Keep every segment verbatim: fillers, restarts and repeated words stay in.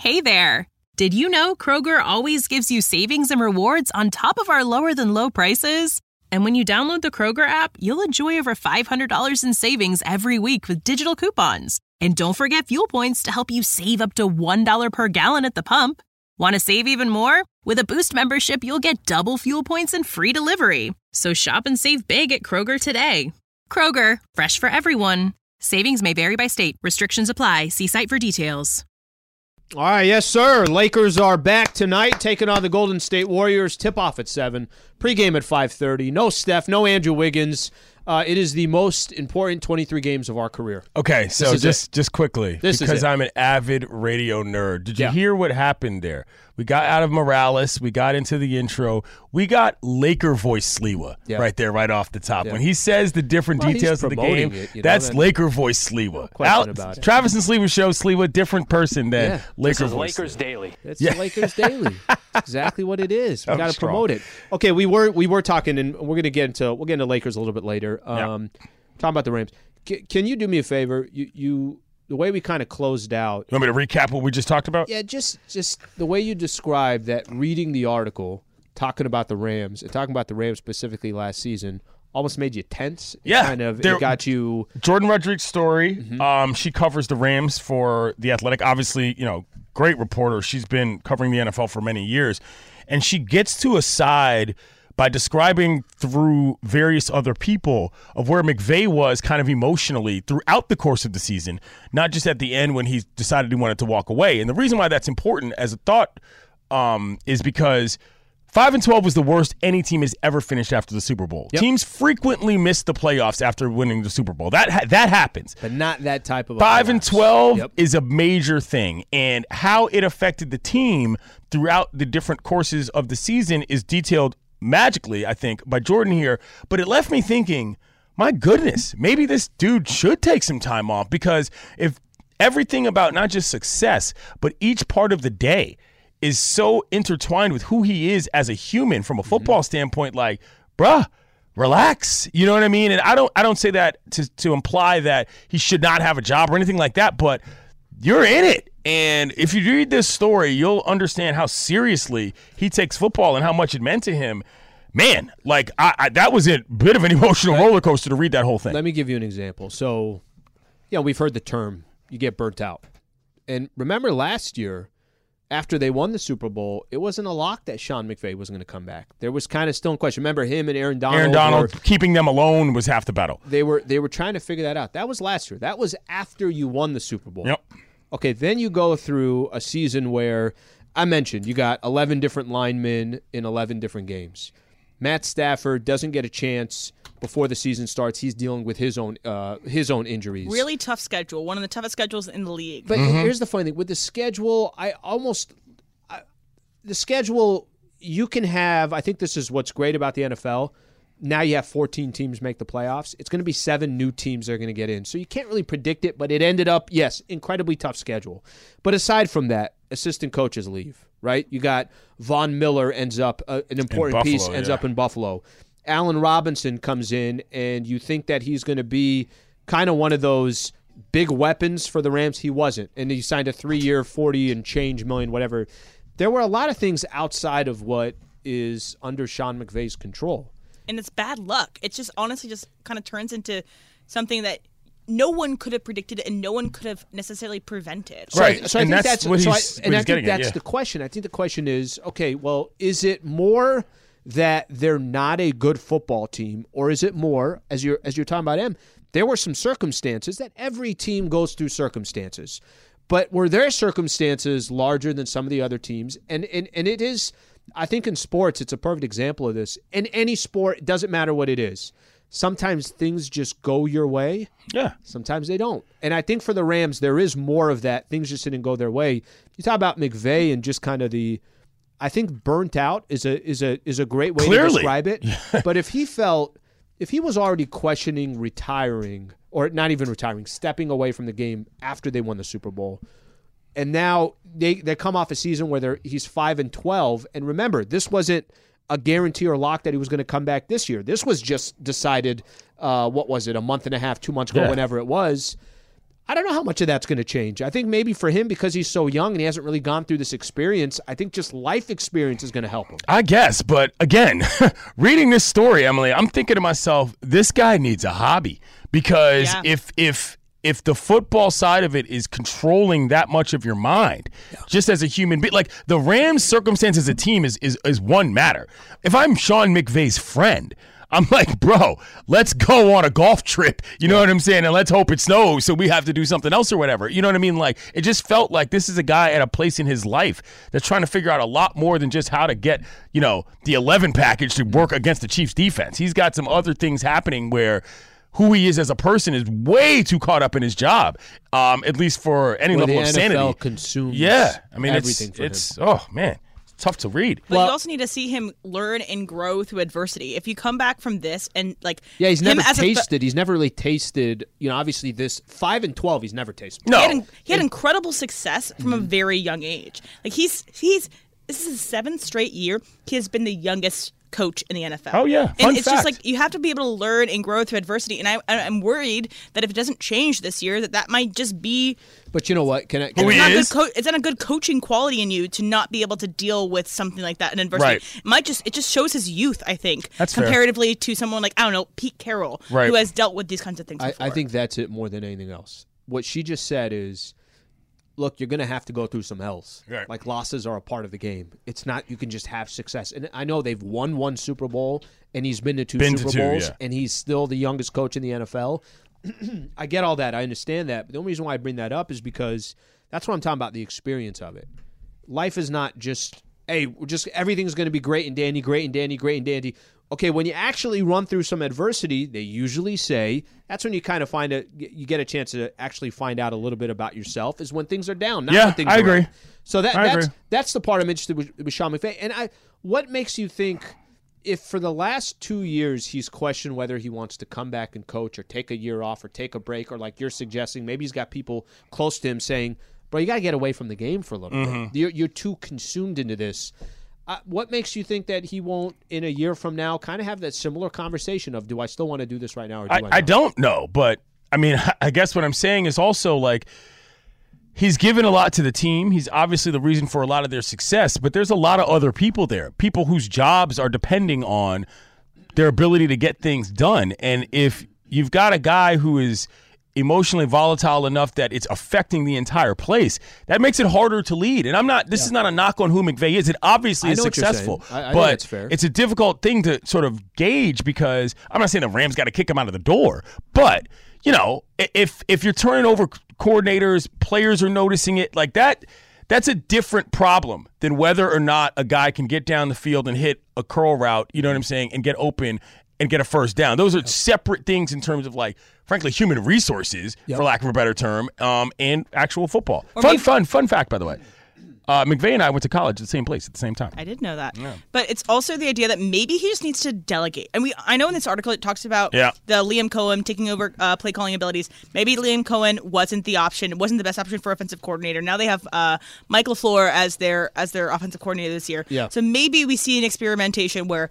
Hey there! Did you know Kroger always gives you savings and rewards on top of our lower-than-low prices? And when you download the Kroger app, you'll enjoy over five hundred dollars in savings every week with digital coupons. And don't forget fuel points to help you save up to one dollar per gallon at the pump. Want to save even more? With a Boost membership, you'll get double fuel points and free delivery. So shop and save big at Kroger today. Kroger, fresh for everyone. Savings may vary by state. Restrictions apply. See site for details. All right, yes, sir. Lakers are back tonight, taking on the Golden State Warriors. Tip-off at seven. Pre-game at five thirty. No Steph, no Andrew Wiggins. Uh, it is the most important twenty-three games of our career. Okay, so just it. just quickly, this because I'm an avid radio nerd. Did you yeah. hear what happened there? We got out of Morales. We got into the intro. We got Laker voice Sliwa yeah. right there, right off the top. Yeah. When he says the different well, details of the game, it, you know, that's that, Laker voice Sliwa. No question Out, about it. Travis and Sliwa show Sliwa, different person than yeah. Laker this is voice Lakers Sliwa. Daily. It's yeah. Lakers Daily. Exactly what it is. We I'm got to strong. promote it. Okay, we were we were talking, and we're gonna get into we'll get into Lakers a little bit later. Um, yeah. Talking about the Rams. C- can you do me a favor? You you. The way we kind of closed out. You want me to recap what we just talked about? Yeah, just just the way you described that, reading the article, talking about the Rams, and talking about the Rams specifically last season, almost made you tense. It yeah. kind of there, it got you. Jordan Rodriguez's story. Mm-hmm. Um, she covers the Rams for The Athletic. Obviously, you know, great reporter. She's been covering the N F L for many years. And she gets to a side by describing through various other people of where McVay was kind of emotionally throughout the course of the season, not just at the end when he decided he wanted to walk away. And the reason why that's important as a thought um, is because five and twelve was the worst any team has ever finished after the Super Bowl. Yep. Teams frequently miss the playoffs after winning the Super Bowl. That ha- that happens. But not that type of five and twelve yep. is a major thing. And how it affected the team throughout the different courses of the season is detailed magically, I think, by Jordan here. But it left me thinking, my goodness, maybe this dude should take some time off, because if everything about not just success, but each part of the day is so intertwined with who he is as a human from a football mm-hmm. standpoint, like, bruh, relax. You know what I mean? And I don't I don't say that to, to imply that he should not have a job or anything like that, but you're in it. And if you read this story, you'll understand how seriously he takes football and how much it meant to him. Man, like I, I, that was a bit of an emotional roller coaster to read that whole thing. Let me give you an example. So, yeah, we've heard the term, you get burnt out. And remember last year, after they won the Super Bowl, it wasn't a lock that Sean McVay was going to come back. There was kind of still in question. Remember him and Aaron Donald? Aaron Donald, were, keeping them alone was half the battle. They were they were trying to figure that out. That was last year. That was after you won the Super Bowl. Yep. Okay, then you go through a season where, I mentioned, you got eleven different linemen in eleven different games. Matt Stafford doesn't get a chance before the season starts. He's dealing with his own uh, his own injuries. Really tough schedule. One of the toughest schedules in the league. But mm-hmm. here's the funny thing. With the schedule, I almost I, – the schedule, you can have – I think this is what's great about the N F L. Now you have fourteen teams make the playoffs. It's going to be seven new teams that are going to get in. So you can't really predict it, but it ended up, yes, incredibly tough schedule. But aside from that, assistant coaches leave, right? You got Von Miller ends up, uh, an important Buffalo, piece ends yeah. up in Buffalo. Allen Robinson comes in, and you think that he's going to be kind of one of those big weapons for the Rams. He wasn't. And he signed a three-year, forty and change million, whatever. There were a lot of things outside of what is under Sean McVay's control. And it's bad luck. It just honestly just kind of turns into something that no one could have predicted and no one could have necessarily prevented. So right. I, so I and think that's, that's what so he's, I, and what I he's think getting that's at, yeah. the question. I think the question is, okay, well, is it more that they're not a good football team, or is it more, as you're as you're talking about him, there were some circumstances that every team goes through circumstances. But were their circumstances larger than some of the other teams? And and, and it is, I think in sports, it's a perfect example of this. In any sport, it doesn't matter what it is. Sometimes things just go your way. Yeah. Sometimes they don't. And I think for the Rams, there is more of that. Things just didn't go their way. You talk about McVay and just kind of the, I think burnt out is a is a is a great way Clearly. to describe it. But if he felt, if he was already questioning retiring, or not even retiring, stepping away from the game after they won the Super Bowl, and now they, they come off a season where they're, he's five and twelve. And remember, this wasn't a guarantee or lock that he was going to come back this year. This was just decided, uh, what was it, a month and a half, two months ago, yeah. whenever it was. I don't know how much of that's going to change. I think maybe for him, because he's so young and he hasn't really gone through this experience, I think just life experience is going to help him. I guess, but again, reading this story, Emily, I'm thinking to myself, this guy needs a hobby, because Yeah. if if if the football side of it is controlling that much of your mind, yeah. just as a human being, like the Rams' circumstance as a team is is is one matter. If I'm Sean McVay's friend, I'm like, bro, let's go on a golf trip. You know what I'm saying? And let's hope it snows so we have to do something else or whatever. You know what I mean? Like, it just felt like this is a guy at a place in his life that's trying to figure out a lot more than just how to get, you know, the eleven package to work against the Chiefs defense. He's got some other things happening where who he is as a person is way too caught up in his job, um, at least for any Well, level the of N F L sanity. consumes Yeah. I mean, everything it's, for him. it's oh, man. Tough to read. But Well- you also need to see him learn and grow through adversity. If you come back from this and like Yeah, he's him never as a th- tasted. He's never really tasted. You know, obviously this five and twelve. He's never tasted. No. he had, in- he had incredible success from a very young age. Like he's he's this is his seventh straight year. He has been the youngest coach in the N F L. Oh, yeah. and Fun it's fact. just like you have to be able to learn and grow through adversity. And I I'm worried that if it doesn't change this year, that that might just be But you know what? Can I? Can Who I he it's not, is? good co- it's not a good coaching quality in you to not be able to deal with something like that in adversity. Right. It might just it just shows his youth, I think, That's fair. comparatively to someone like I don't know Pete Carroll, Right. who has dealt with these kinds of things. I, before. I think that's it more than anything else. What she just said is, look, you're going to have to go through some L's. Right. Like losses are a part of the game. It's not you can just have success. And I know they've won one Super Bowl and he's been to two Been to Super two, Bowls yeah. and he's still the youngest coach in the N F L. I get all that. I understand that. But the only reason why I bring that up is because that's what I'm talking about, the experience of it. Life is not just, hey, we're just everything's going to be great and dandy, great and dandy, great and dandy. Okay, when you actually run through some adversity, they usually say that's when you kind of find a you get a chance to actually find out a little bit about yourself is when things are down, not Yeah, when things I are agree. up. So that I that's agree. that's the part I'm interested with, with Sean McVay. And I, what makes you think if for the last two years he's questioned whether he wants to come back and coach or take a year off or take a break, or like you're suggesting, maybe he's got people close to him saying, "Bro, you got to get away from the game for a little Mm-hmm. bit. You're, you're too consumed into this." Uh, what makes you think that he won't, in a year from now, kind of have that similar conversation of, do I still want to do this right now or do I, I, not? I don't know, but I mean, I guess what I'm saying is also like he's given a lot to the team. He's obviously the reason for a lot of their success, but there's a lot of other people there, people whose jobs are depending on their ability to get things done. And if you've got a guy who is emotionally volatile enough that it's affecting the entire place, that makes it harder to lead. And I'm not, this is not a knock on who McVay is. It obviously I is know what you're successful, saying. I- I think but that's fair. it's a difficult thing to sort of gauge because I'm not saying the Rams got to kick him out of the door, but you know, i- if, if you're turning over coordinators, players are noticing it like that, that's a different problem than whether or not a guy can get down the field and hit a curl route, you know what I'm saying, and get open and get a first down. Those are separate things in terms of, like, frankly, human resources, for lack of a better term, um, and actual football. Or Fun, maybe- fun, fun fact, by the way. Uh, McVay and I went to college at the same place at the same time. I did know that. But it's also the idea that maybe he just needs to delegate. And we I know in this article it talks about Yeah. the Liam Cohen taking over uh, play calling abilities. Maybe Liam Cohen wasn't the option, wasn't the best option for offensive coordinator. Now they have uh, Mike LaFleur as their as their offensive coordinator this year. Yeah. So maybe we see an experimentation where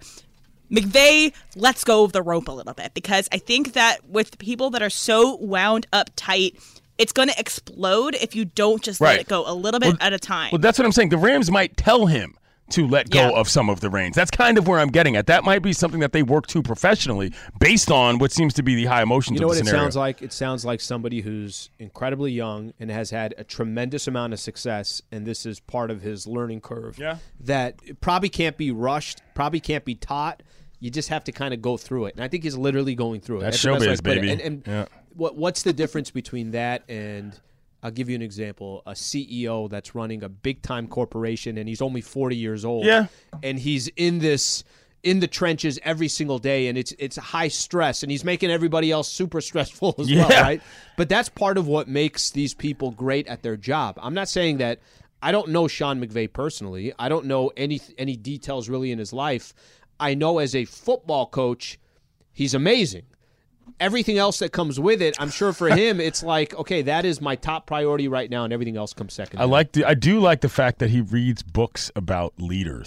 McVay lets go of the rope a little bit, because I think that with people that are so wound up tight, it's going to explode if you don't just Right. let it go a little bit at a time. Well, that's what I'm saying. The Rams might tell him to let go Yeah. of some of the reins. That's kind of where I'm getting at. That might be something that they work to professionally based on what seems to be the high emotions You know of what the it scenario. sounds like? It sounds like somebody who's incredibly young and has had a tremendous amount of success, and this is part of his learning curve. Yeah. That it probably can't be rushed, probably can't be taught. You just have to kind of go through it. And I think he's literally going through it. That's the best way showbiz, to put it. baby. And, and Yeah. what what's the difference between that and, I'll give you an example, a C E O that's running a big-time corporation and he's only forty years old. Yeah. And he's in this in the trenches every single day, and it's it's high stress, and he's making everybody else super stressful as well, Yeah. right? But that's part of what makes these people great at their job. I'm not saying that I don't know Sean McVay personally. I don't know any any details really in his life. I know as a football coach, he's amazing. Everything else that comes with it, I'm sure for him, it's like, okay, that is my top priority right now, and everything else comes second. I like the, I do like the fact that he reads books about leaders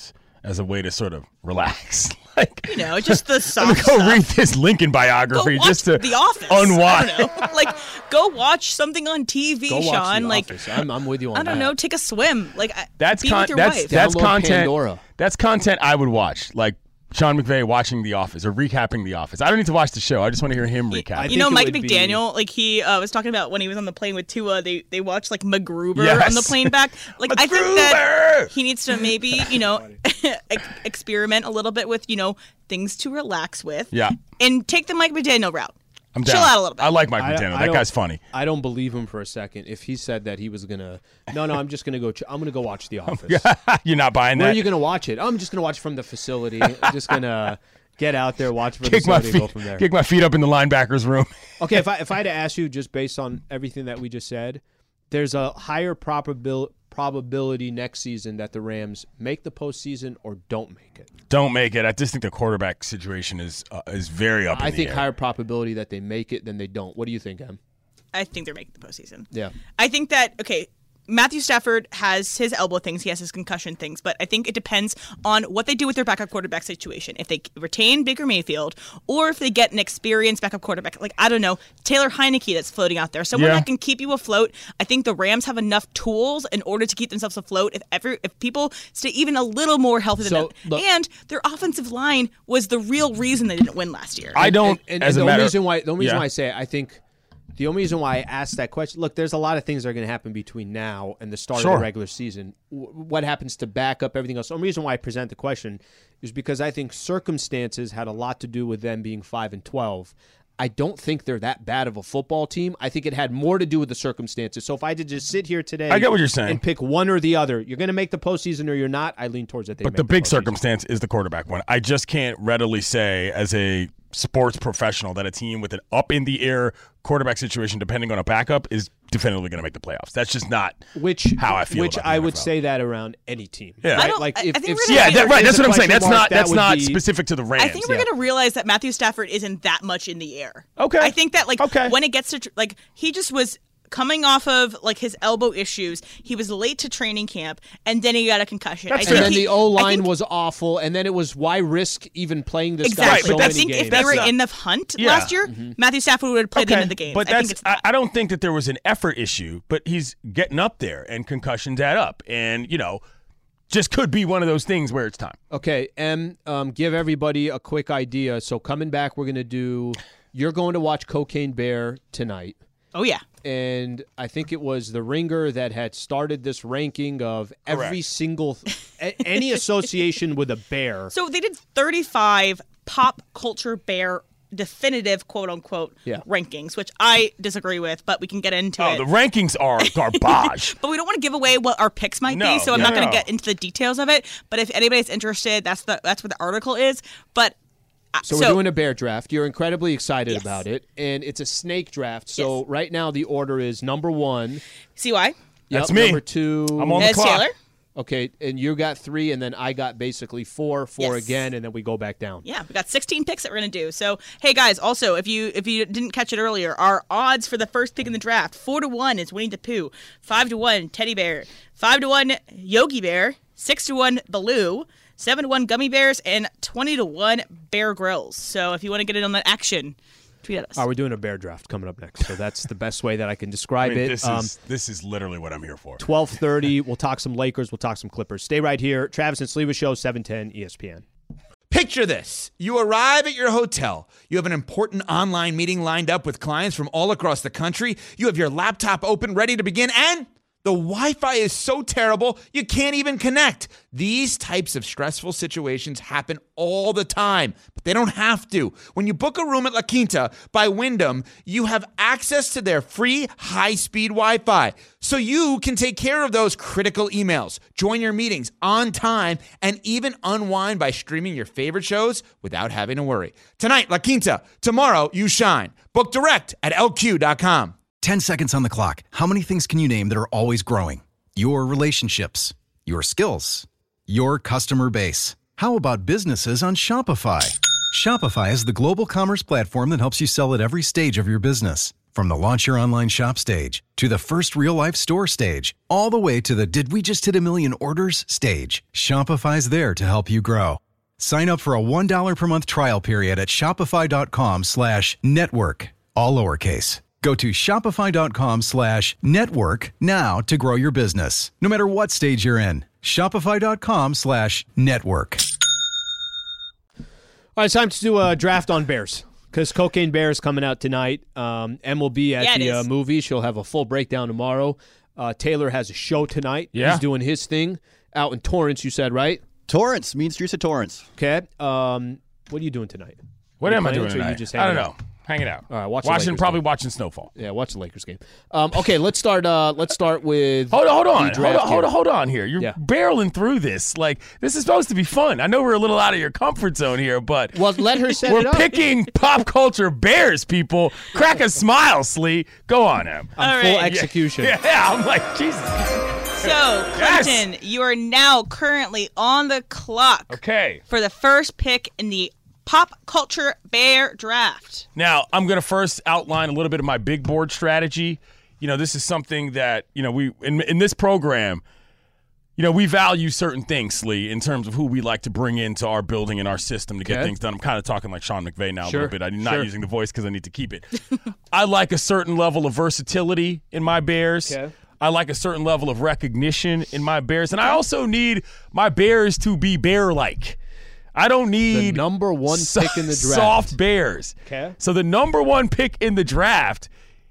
as a way to sort of relax. Like, you know, just the soft let me go stuff. read this Lincoln biography Go watch just to The Office. unwind. I don't know. Like, go watch something on T V, Go watch Sean. The like, Office. I'm, I'm with you on I don't that. know, take a swim. Like, I- That's be con- with your that's wife. that's Download content. Pandora. That's content I would watch. Like Sean McVay watching The Office or recapping The Office. I don't need to watch the show. I just want to hear him recap. I You think know, it Mike would be- McDaniel, like he uh, was talking about when he was on the plane with Tua, they they watched like MacGruber Yes. on the plane back. Like I think that MacGruber! he needs to maybe, you know, ex- experiment a little bit with, you know, things to relax with. Yeah. And take the Mike McDaniel route. I'm Chill down. out a little bit. I like Mike I- McDaniel. I That don't- guy's funny. I don't believe him for a second. If he said that he was gonna, no, no, I'm just gonna go. Ch- I'm gonna go watch The Office. You're not buying Where that? are you gonna watch it? I'm just gonna watch from the facility. I'm just gonna get out there, watch from the kick my facility, and go feet, from there. kick my feet up in the linebackers room. Okay, if I if I had to ask you, just based on everything that we just said, there's a higher probabil- probability next season that the Rams make the postseason or don't make it. Don't make it. I just think the quarterback situation is uh, is very up in I the think air. higher probability that they make it than they don't. What do you think, Em? I think they're making the postseason. Yeah. I think that, okay, Matthew Stafford has his elbow things, he has his concussion things, but I think it depends on what they do with their backup quarterback situation. If they retain Baker Mayfield or if they get an experienced backup quarterback, like, I don't know, Taylor Heineke that's floating out there. Someone Yeah. that can keep you afloat. I think the Rams have enough tools in order to keep themselves afloat if every if people stay even a little more healthy than So, them. look- And their offensive line was the real reason they didn't win last year. I don't. And, and, as and a the only matter, reason why the only reason Yeah. why I say it, I think the only reason why I asked that question. Look, there's a lot of things that are going to happen between now and the start Sure. of the regular season. W- what happens to back up everything else? The only reason why I present the question is because I think circumstances had a lot to do with them being five and twelve. I don't think they're that bad of a football team. I think it had more to do with the circumstances. So if I had to just sit here today, I get what you're saying. and pick one or the other, you're going to make the postseason or you're not. I lean towards that. They But make the big postseason. circumstance is the quarterback one. I just can't readily say as a sports professional that a team with an up in the air quarterback situation, depending on a backup, is definitively going to make the playoffs. That's just not Which how I feel Which about the I N F L. would say that around any team. Yeah. I Right? don't- Like I- if, I think if we're gonna Yeah, Yeah, that, right. there's That's a what I'm saying. question That's mark, not that that's would not be- specific to the Rams. I think we're yeah. going to realize that Matthew Stafford isn't that much in the air. Okay. I think that, like, Okay. when it gets to, tr- like, he just was coming off of, like, his elbow issues. He was late to training camp, and then he got a concussion. I That's think and then he- the O I line think- was awful, and then it was why risk even playing this Exactly. guy so but I that's- many think games. if they were That's a- in the hunt Yeah. last year, Matthew Stafford would have played the end of the game. But I that's think it's I, that. I don't think that there was an effort issue, but he's getting up there and concussions add up. And, you know, just could be one of those things where it's time. Okay, and um, give everybody a quick idea. So coming back, we're going to do. You're going to watch Cocaine Bear tonight. Oh, yeah. And I think it was the Ringer that had started this ranking of every Correct. single a- any association with a bear. So they did thirty-five pop culture bear definitive quote-unquote Yeah. rankings, which I disagree with, but we can get into Oh, it. the rankings are garbage. But we don't want to give away what our picks might No, be, so I'm yeah, not going no. to get into the details of it. But if anybody's interested, that's the that's what the article is. But uh, So we're doing a bear draft. You're incredibly excited Yes. about it, and it's a snake draft. So Yes. right now the order is number one. C Y. That's Yep, me. Number two. I'm on the As clock. Taylor. Okay, and you got three, and then I got basically four, four Yes. again, and then we go back down. Yeah, we got sixteen picks that we're gonna do. So, hey guys, also if you if you didn't catch it earlier, our odds for the first pick in the draft: four to one is Winnie the Pooh, five to one Teddy Bear, five to one Yogi Bear, six to one Baloo, seven to one Gummy Bears, and twenty to one Bear Grylls. So, if you want to get in on that action, tweet at us. Oh, we're doing a bear draft coming up next, so that's the best way that I can describe I mean, it. this Um, is this is literally what I'm here for. twelve thirty, we'll talk some Lakers, we'll talk some Clippers. Stay right here. Travis and Sleva Show, seven ten E S P N. Picture this. You arrive at your hotel. You have an important online meeting lined up with clients from all across the country. You have your laptop open, ready to begin, and the Wi-Fi is so terrible, you can't even connect. These types of stressful situations happen all the time, but they don't have to. When you book a room at La Quinta by Wyndham, you have access to their free high-speed Wi-Fi, so you can take care of those critical emails, join your meetings on time, and even unwind by streaming your favorite shows without having to worry. Tonight, La Quinta. Tomorrow, you shine. Book direct at L Q dot com. ten seconds on the clock. How many things can you name that are always growing? Your relationships, your skills, your customer base. How about businesses on Shopify? Shopify is the global commerce platform that helps you sell at every stage of your business. From the launch your online shop stage to the first real-life store stage, all the way to the did we just hit a million orders stage, Shopify's there to help you grow. Sign up for a one dollar per month trial period at shopify.com slash network, all lowercase. Go to shopify.com slash network now to grow your business, no matter what stage you're in. Shopify.com slash network. All right, it's time to do a draft on Bears. Because Cocaine Bear is coming out tonight. Um, Em will be at yeah, the uh, movie. She'll have a full breakdown tomorrow. Uh, Taylor has a show tonight. Yeah. He's doing his thing out in Torrance, you said, right? Torrance, Mean Streets of Torrance. Okay. Um, what are you doing tonight? What you am I playing, doing or you tonight? just I don't hanging know. out? Hanging out. All right, watch the watching, Lakers probably game. watching Snowfall. Yeah, watch the Lakers game. Um, okay, let's start. Uh, let's start with. Hold on, hold on, the hold on, draft hold here. on, hold on here. You're Yeah. barreling through this. Like, this is supposed to be fun. I know we're a little out of your comfort zone here, but Well, let her set we're it up. picking pop culture Bears, people. Crack a smile, Slee. Go on, Em. On All full right. execution. Yeah, yeah, I'm like, Jesus. So, Yes. Clinton, you are now currently on the clock Okay. for the first pick in the Pop Culture Bear Draft. Now, I'm going to first outline a little bit of my big board strategy. You know, this is something that, you know, we in, in this program, you know, we value certain things, Slee, in terms of who we like to bring into our building and our system to get Okay. things done. I'm kind of talking like Sean McVay now Sure, a little bit. I'm not sure. using the voice because I need to keep it. I like a certain level of versatility in my Bears. Okay. I like a certain level of recognition in my Bears. And I also need my Bears to be bear-like. I don't need The number one so- pick in the draft. soft bears. Okay. So the number one pick in the draft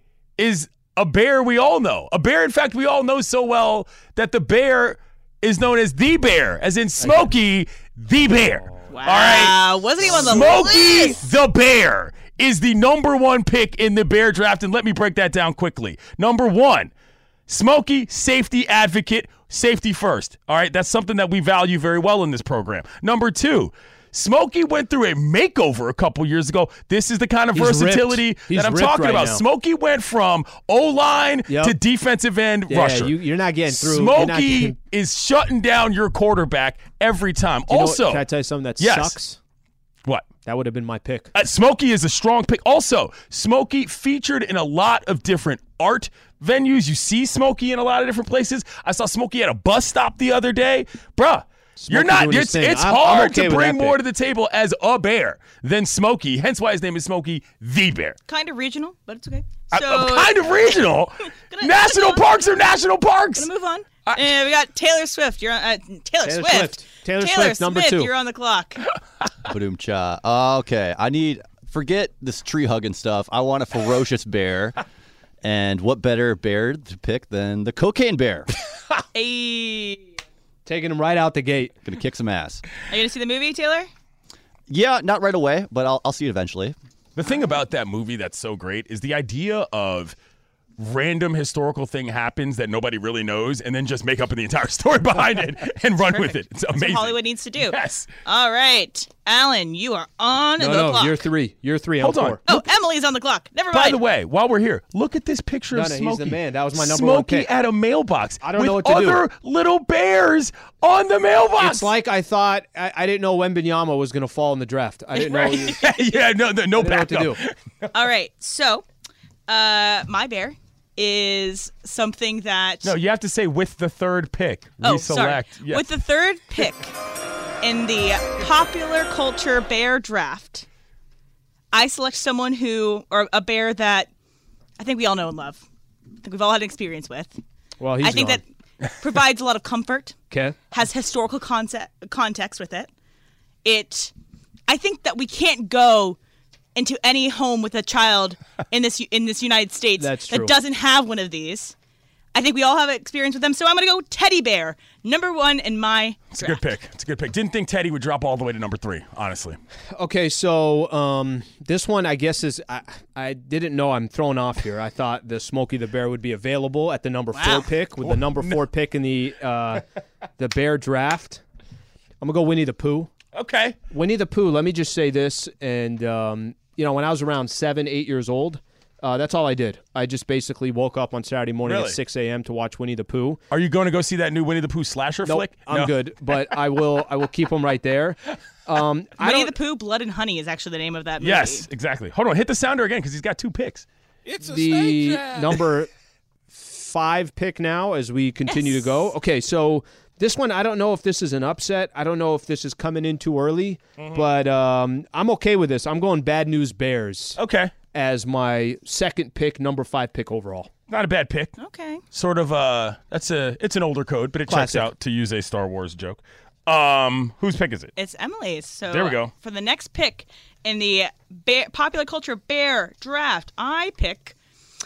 is a bear we all know. A bear, in fact, we all know so well that the bear is known as the Bear, as in Smokey the Bear. Wow. All right. Wasn't he on the Smokey list? the Bear is the number one pick in the Bear draft. And let me break that down quickly. Number one, Smokey, safety advocate, safety first. All right, that's something that we value very well in this program. Number two, Smokey went through a makeover a couple years ago. This is the kind of He's versatility ripped. He's that I'm ripped talking right about. now. Smokey went from O-line Yep. to defensive end Yeah, rusher. you, you're not getting through. You're not Smokey getting- is shutting down your quarterback every time. You know what- Also, can I tell you something that Yes. sucks? what? That would have been my pick. Uh, Smokey is a strong pick. Also, Smokey featured in a lot of different art venues. You see Smokey in a lot of different places. I saw Smokey at a bus stop the other day. Bruh, you're not, doing his it's, thing. it's I'm- I'm hard okay to with bring that more pick. to the table as a bear than Smokey. Hence why his name is Smokey the Bear. Kind of regional, but it's okay. I- So, I'm kind of regional. Gonna- national gonna- parks are national parks. Gonna move on. and we got Taylor Swift. You're on, uh, Taylor, Taylor Swift. Swift. Taylor Swift, number Smith, two. You're on the clock. Badoom cha. Uh, okay, I need forget this tree hugging stuff. I want a ferocious bear, and what better bear to pick than the Cocaine Bear? Hey. Taking him right out the gate. Gonna kick some ass. Are you gonna see the movie, Taylor? Yeah, not right away, but I'll I'll see it eventually. The thing about that movie that's so great is the idea of random historical thing happens that nobody really knows and then just make up the entire story behind it and run with it. It's That's amazing. what Hollywood needs to do. Yes. All right, Alan, you are on No, the no, clock. you're three. You're three. Hold I'm on. four. Oh, Emily's on the clock. Never mind. By the way, while we're here, look at this picture No, of no, he's Smokey. the man. That was my number Smokey one pick. at a mailbox. I don't with know what to do. other little bears on the mailbox. It's like I thought. I, I didn't know Wembenyama was going to fall in the draft. I didn't know. he was- yeah, yeah, no, no, no I didn't know what to backup. do. All right, so uh, my bear is something that. No, you have to say with the third pick. oh, we sorry. select. Yes. With the third pick in the popular culture bear draft, I select someone who, or a bear that I think we all know and love. I think we've all had an experience with. Well, he's I think gone. that provides a lot of comfort. Okay. Has historical concept, context with it. It, I think that we can't go into any home with a child in this in this United States That's true. that doesn't have one of these. I think we all have experience with them, so I'm going to go teddy bear, number one in my It's a good pick. It's a good pick. Didn't think Teddy would drop all the way to number three, honestly. Okay, so um, this one I guess is I, I didn't know I'm thrown off here. I thought the Smokey the Bear would be available at the number Wow. four pick with the number four pick in the uh, the Bear draft. I'm gonna go Winnie the Pooh. Okay. Winnie the Pooh. Let me just say this, and um, you know, when I was around seven, eight years old, uh, that's all I did. I just basically woke up on Saturday morning Really? at six a.m. to watch Winnie the Pooh. Are you going to go see that new Winnie the Pooh slasher Nope, flick? I'm No. good, but I will. I will keep them right there. Um, I Winnie don't. the Pooh, Blood and Honey is actually the name of that movie. Yes, exactly. Hold on. Hit the sounder again because he's got two picks. It's a the snake draft. number five pick now as we continue Yes. to go. Okay, so this one, I don't know if this is an upset. I don't know if this is coming in too early, Mm-hmm. but um, I'm okay with this. I'm going Bad News Bears Okay. as my second pick, number five pick overall. Not a bad pick. Okay. Sort of uh that's a it's an older code, but it checks Classic. out, to use a Star Wars joke. Um whose pick is it? It's Emily's. So There we go. For the next pick in the bear, popular culture bear draft, I pick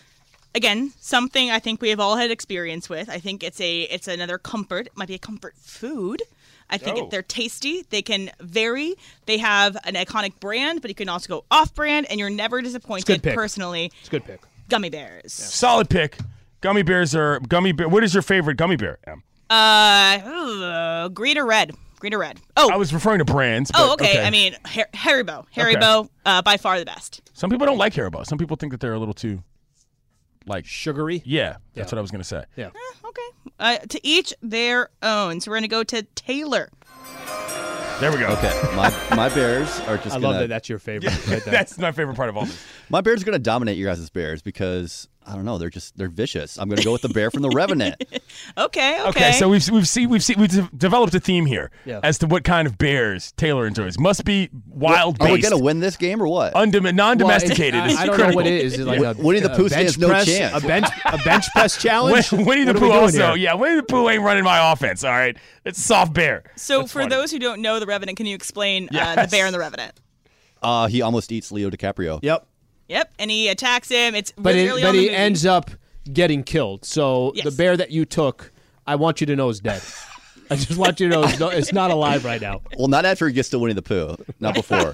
again something I think we have all had experience with. I think it's a it's another comfort. It might be a comfort food. I think Oh. it, they're tasty. They can vary. They have an iconic brand, but you can also go off-brand, and you're never disappointed. pick. Personally, It's a good pick. gummy bears. Solid pick. Gummy bears are gummy bear. What is your favorite gummy bear? Em? Uh, ugh, green or red? Green or red? Oh, I was referring to brands. oh, but okay. I mean, Har- Haribo. Okay. Haribo, uh, by far the best. some people don't like Haribo. Some people think that they're a little too, like, Sugary. yeah. That's Yeah. what I was gonna say. Yeah. Okay. Uh, to each their own. So we're gonna go to Taylor. There we go. Okay, my my Bears are just I gonna love that that's your favorite right there. That's my favorite part of all this. my Bears are gonna dominate your guys' Bears because I don't know, they're just they're vicious. I'm gonna go with the bear from the Revenant. Okay. Okay. Okay, so we've we've seen we've seen we've de- developed a theme here Yeah. as to what kind of bears Taylor enjoys. Must be wild Are we based, gonna win this game or what? undom- non-domesticated. Well, is I, I don't critical. know what it is. Is it like a, Winnie the a Pooh bench stands no press, chance. A bench, a bench press challenge. Win- Winnie the What are we Pooh doing also, here? yeah. Winnie the Pooh ain't running my offense. All right, it's a soft bear. So That's for funny. those who don't know the Revenant, can you explain uh, the Yes. bear and the Revenant? Uh, he almost eats Leo DiCaprio. Yep. Yep. And he attacks him. It's But really it, early but on in he the movie. ends up getting killed. So Yes. the bear that you took, I want you to know is dead. I just want you to know it's not, it's not alive right now. Well, not after he gets to Winnie the Pooh. Not before.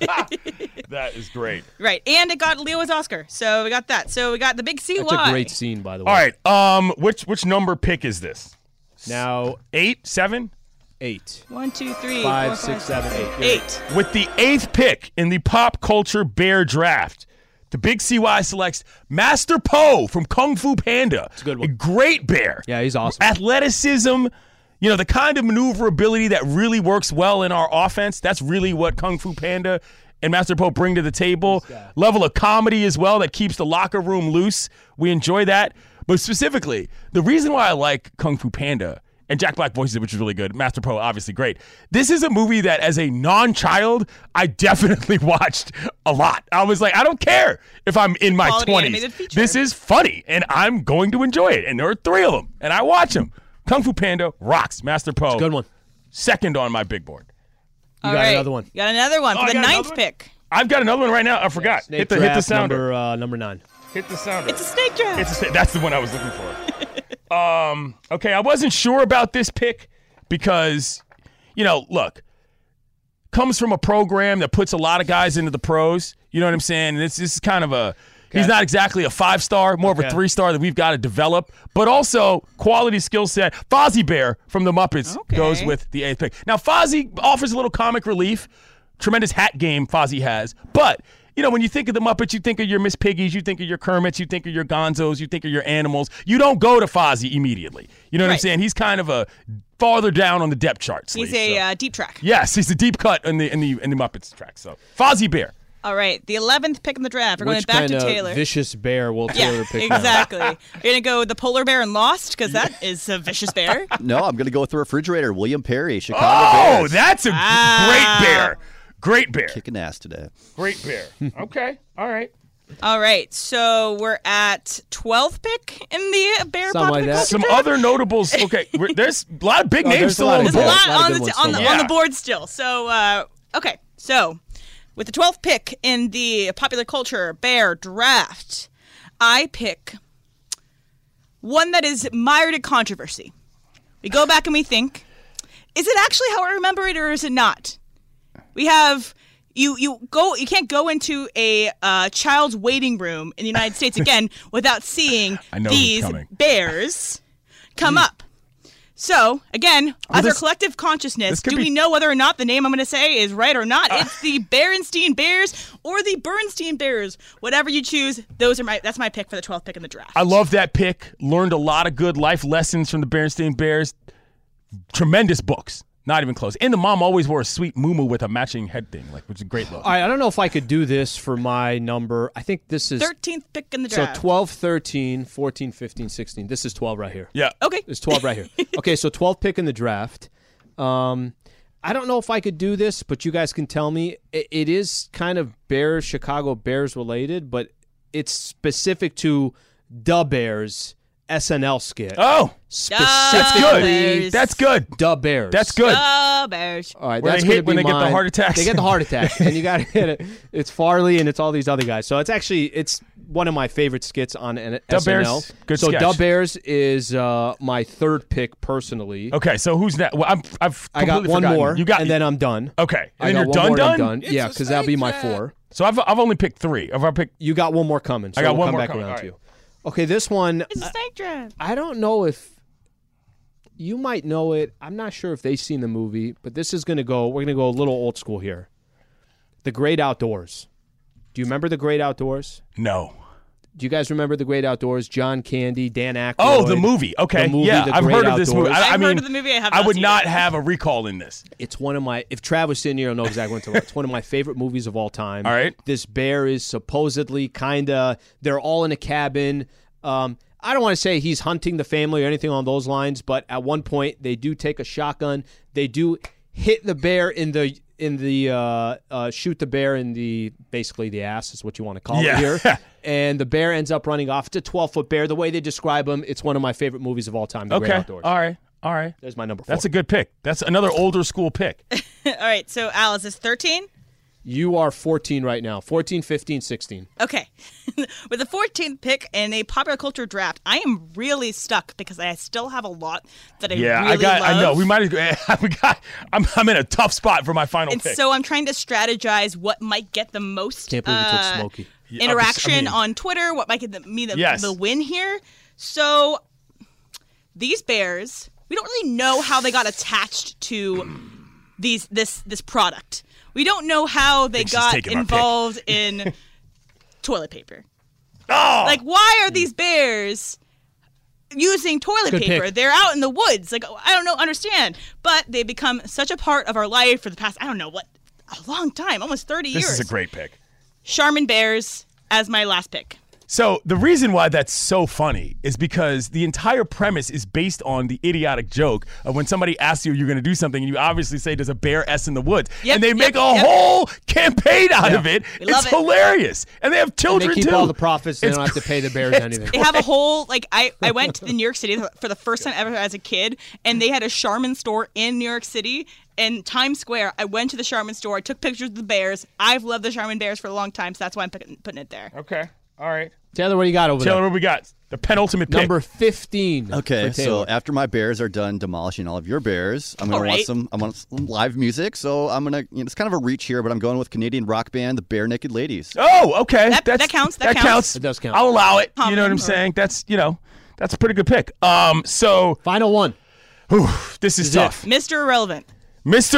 That is great. Right, and it got Leo's Oscar. So we got that. So we got the big C Y. That's a great scene, by the way. All right, um, which which number pick is this? Now Eight, seven. eight, One, two, three, five, four, six, five, seven, eight. You're eight. With the eighth pick in the pop culture bear draft, the Big C Y selects Master Po from Kung Fu Panda. It's a good one. A great bear. Yeah, he's awesome. Athleticism, you know, the kind of maneuverability that really works well in our offense. That's really what Kung Fu Panda and Master Po bring to the table. Level of comedy as well that keeps the locker room loose. We enjoy that. But specifically, the reason why I like Kung Fu Panda, and Jack Black voices it, which is really good. Master Po, obviously great. This is a movie that, as a non-child, I definitely watched a lot. I was like, I don't care if I'm in my Quality twenties. animated feature. This is funny, and I'm going to enjoy it. And there are three of them, and I watch them. Kung Fu Panda rocks. Master Po, Good one. second on my big board. You All got right. another one. You got another one Oh, for I the got another ninth one? pick. I've got another one right now. I forgot. Snake hit the hit the draft sounder. number uh, number nine. Hit the sounder. It's a snake draft. It's a sta- that's the one I was looking for. um, okay, I wasn't sure about this pick because, you know, look, comes from a program that puts a lot of guys into the pros. You know what I'm saying? This, this is kind of a. He's not exactly a five star, more of a Okay. three star that we've got to develop, but also quality skill set. Fozzie Bear from the Muppets Okay. goes with the eighth pick. Now, Fozzie offers a little comic relief. Tremendous hat game Fozzie has, but. You know, when you think of the Muppets, you think of your Miss Piggies, you think of your Kermits, you think of your Gonzos, you think of your animals. You don't go to Fozzie immediately. You know what I'm Right. saying? He's kind of a farther down on the depth chart. He's sleeve, a so. uh, deep track. Yes, he's a deep cut in the in the in the Muppets track. So Fozzie Bear. All right, the eleventh pick in the draft. We're Which going back kind to of Taylor. vicious bear will Taylor yeah, pick now? exactly. You're going to go with the polar bear and Lost because that is a vicious bear. No, I'm gonna go with the refrigerator. William Perry, Chicago Oh, Bears. that's a g- Ah. great bear. Great bear. Kicking ass today. Great bear. Okay. All right. All right, so we're at twelfth pick in the bear Something like popular that. culture Some draft. other notables. Okay, we're, there's a lot of big Oh, names there's a still lot on the of There's a board. good- lot lot of on good the, ones on, still the, left. on the Yeah. board still. So, uh, okay, so with the twelfth pick in the popular culture bear draft, I pick one that is mired in controversy. We go back and we think, is it actually how I remember it or is it not? We have you you go you can't go into a uh, child's waiting room in the United States again without seeing I know who's these coming. bears come up. So, again, as this- our collective consciousness, this could do be- we know whether or not the name I'm going to say is right or not? It's the Berenstein Bears or the Bernstein Bears. Whatever you choose, those are my that's my pick for the twelfth pick in the draft. I love that pick. Learned a lot of good life lessons from the Berenstain Bears. Tremendous books. Not even close. And the mom always wore a sweet muumuu with a matching head thing, like which is a great look. All right, I don't know if I could do this for my number. I think this is thirteenth pick in the so draft. twelve, thirteen, fourteen, fifteen, sixteen. This is twelve right here. Yeah. Okay. It's twelve right here. Okay, so twelve pick in the draft. Um, I don't know if I could do this, but you guys can tell me. It, it is kind of Bears, Chicago Bears related, but it's specific to the Bears S N L skit. Oh, Specifically, Bears. that's good. the Bears. That's good. Oh, Bears. All right, Where that's they gonna hit when be they get the mine. heart attacks. They get the heart attack, and you got to hit it. It's Farley and it's all these other guys. So it's actually it's one of my favorite skits on N- The S N L. Bears, good so sketch. the Bears is uh, my third pick personally. Okay, so who's that? Well, I'm, I've I got completely one forgotten. more, You got and then I'm done. okay, and I then got you're one done, more and done. I'm done. Yeah, because that'll be my four. So I've I've only picked three. I've already picked. You got one more coming. So I got we'll one come more back coming. around All to right. you. Okay, this one It's a snake draft. I don't know if you might know it. I'm not sure if they've seen the movie, but this is going to go, we're going to go a little old school here. The Great Outdoors. Do you remember The Great Outdoors? No. Do you guys remember The Great Outdoors? John Candy, Dan Aykroyd. Oh, the movie. Okay, The movie, yeah, The I've Great heard of this movie. Outdoors. I, I I've mean, heard of the movie. I have I not would seen not it. have a recall in this. It's one of my, if Trav was sitting here, I'll know exactly what to It's one of my favorite movies of all time. All right. This bear is supposedly kind of, they're all in a cabin. Um, I don't want to say he's hunting the family or anything along those lines, but at one point they do take a shotgun. They do hit the bear in the in the uh, uh, shoot the bear in the basically the ass is what you want to call Yeah. it here. And the bear ends up running off. It's a twelve foot bear. The way they describe him, it's one of my favorite movies of all time. The Great Okay, Outdoors. all right, all right. There's my number four. That's a good pick. That's another older school pick. All right, so Alice is thirteen. You are fourteen right now. fourteen, fifteen, sixteen. Okay. With the fourteenth pick in a popular culture draft, I am really stuck because I still have a lot that I Yeah, really I got. love. I know. We might. Have, we got. I'm. I'm in a tough spot for my final And pick. so I'm trying to strategize what might get the most Can't believe you took uh, Smokey. Yeah, interaction I mean- on Twitter, what might get the, me the, Yes. the win here. So these bears, we don't really know how they got attached to these this this product. We don't know how they think she's got taking my pick. involved in toilet paper. oh, Like, why are these bears using toilet Good paper? pick. They're out in the woods. Like, I don't know, understand. But they become such a part of our life for the past, I don't know, what, a long time, almost thirty this years. is a great pick. Charmin Bears as my last pick. So the reason why that's so funny is because the entire premise is based on the idiotic joke of when somebody asks you you're going to do something and you obviously say there's a bear S in the woods, Yep, and they yep, make a yep. whole campaign out of it. We love It's it. hilarious, and they have They children keep too. all the profits. They It's don't have to pay the bears anything. They have a whole, like, I, I went to New York City for the first time ever as a kid, and they had a Charmin store in New York City. In Times Square, I went to the Charmin store. I took pictures of the bears. I've loved the Charmin Bears for a long time, so that's why I'm putting, putting it there. Okay, all right. Taylor, what do you got over Taylor, there? what we got? The penultimate pick. Number fifteen. Okay, for so Taylor. after my bears are done demolishing all of your bears, I'm gonna All want right. some. I want some live music, so I'm gonna. You know, it's kind of a reach here, but I'm going with Canadian rock band, the Bare Naked Ladies. Oh, okay. That- That's, that counts, that counts. It does count. I'll allow it. You Common, know what I'm or- saying? That's you know, that's a pretty good pick. Um, so Final one. whew, this is This is it. tough. Mister Irrelevant. Mister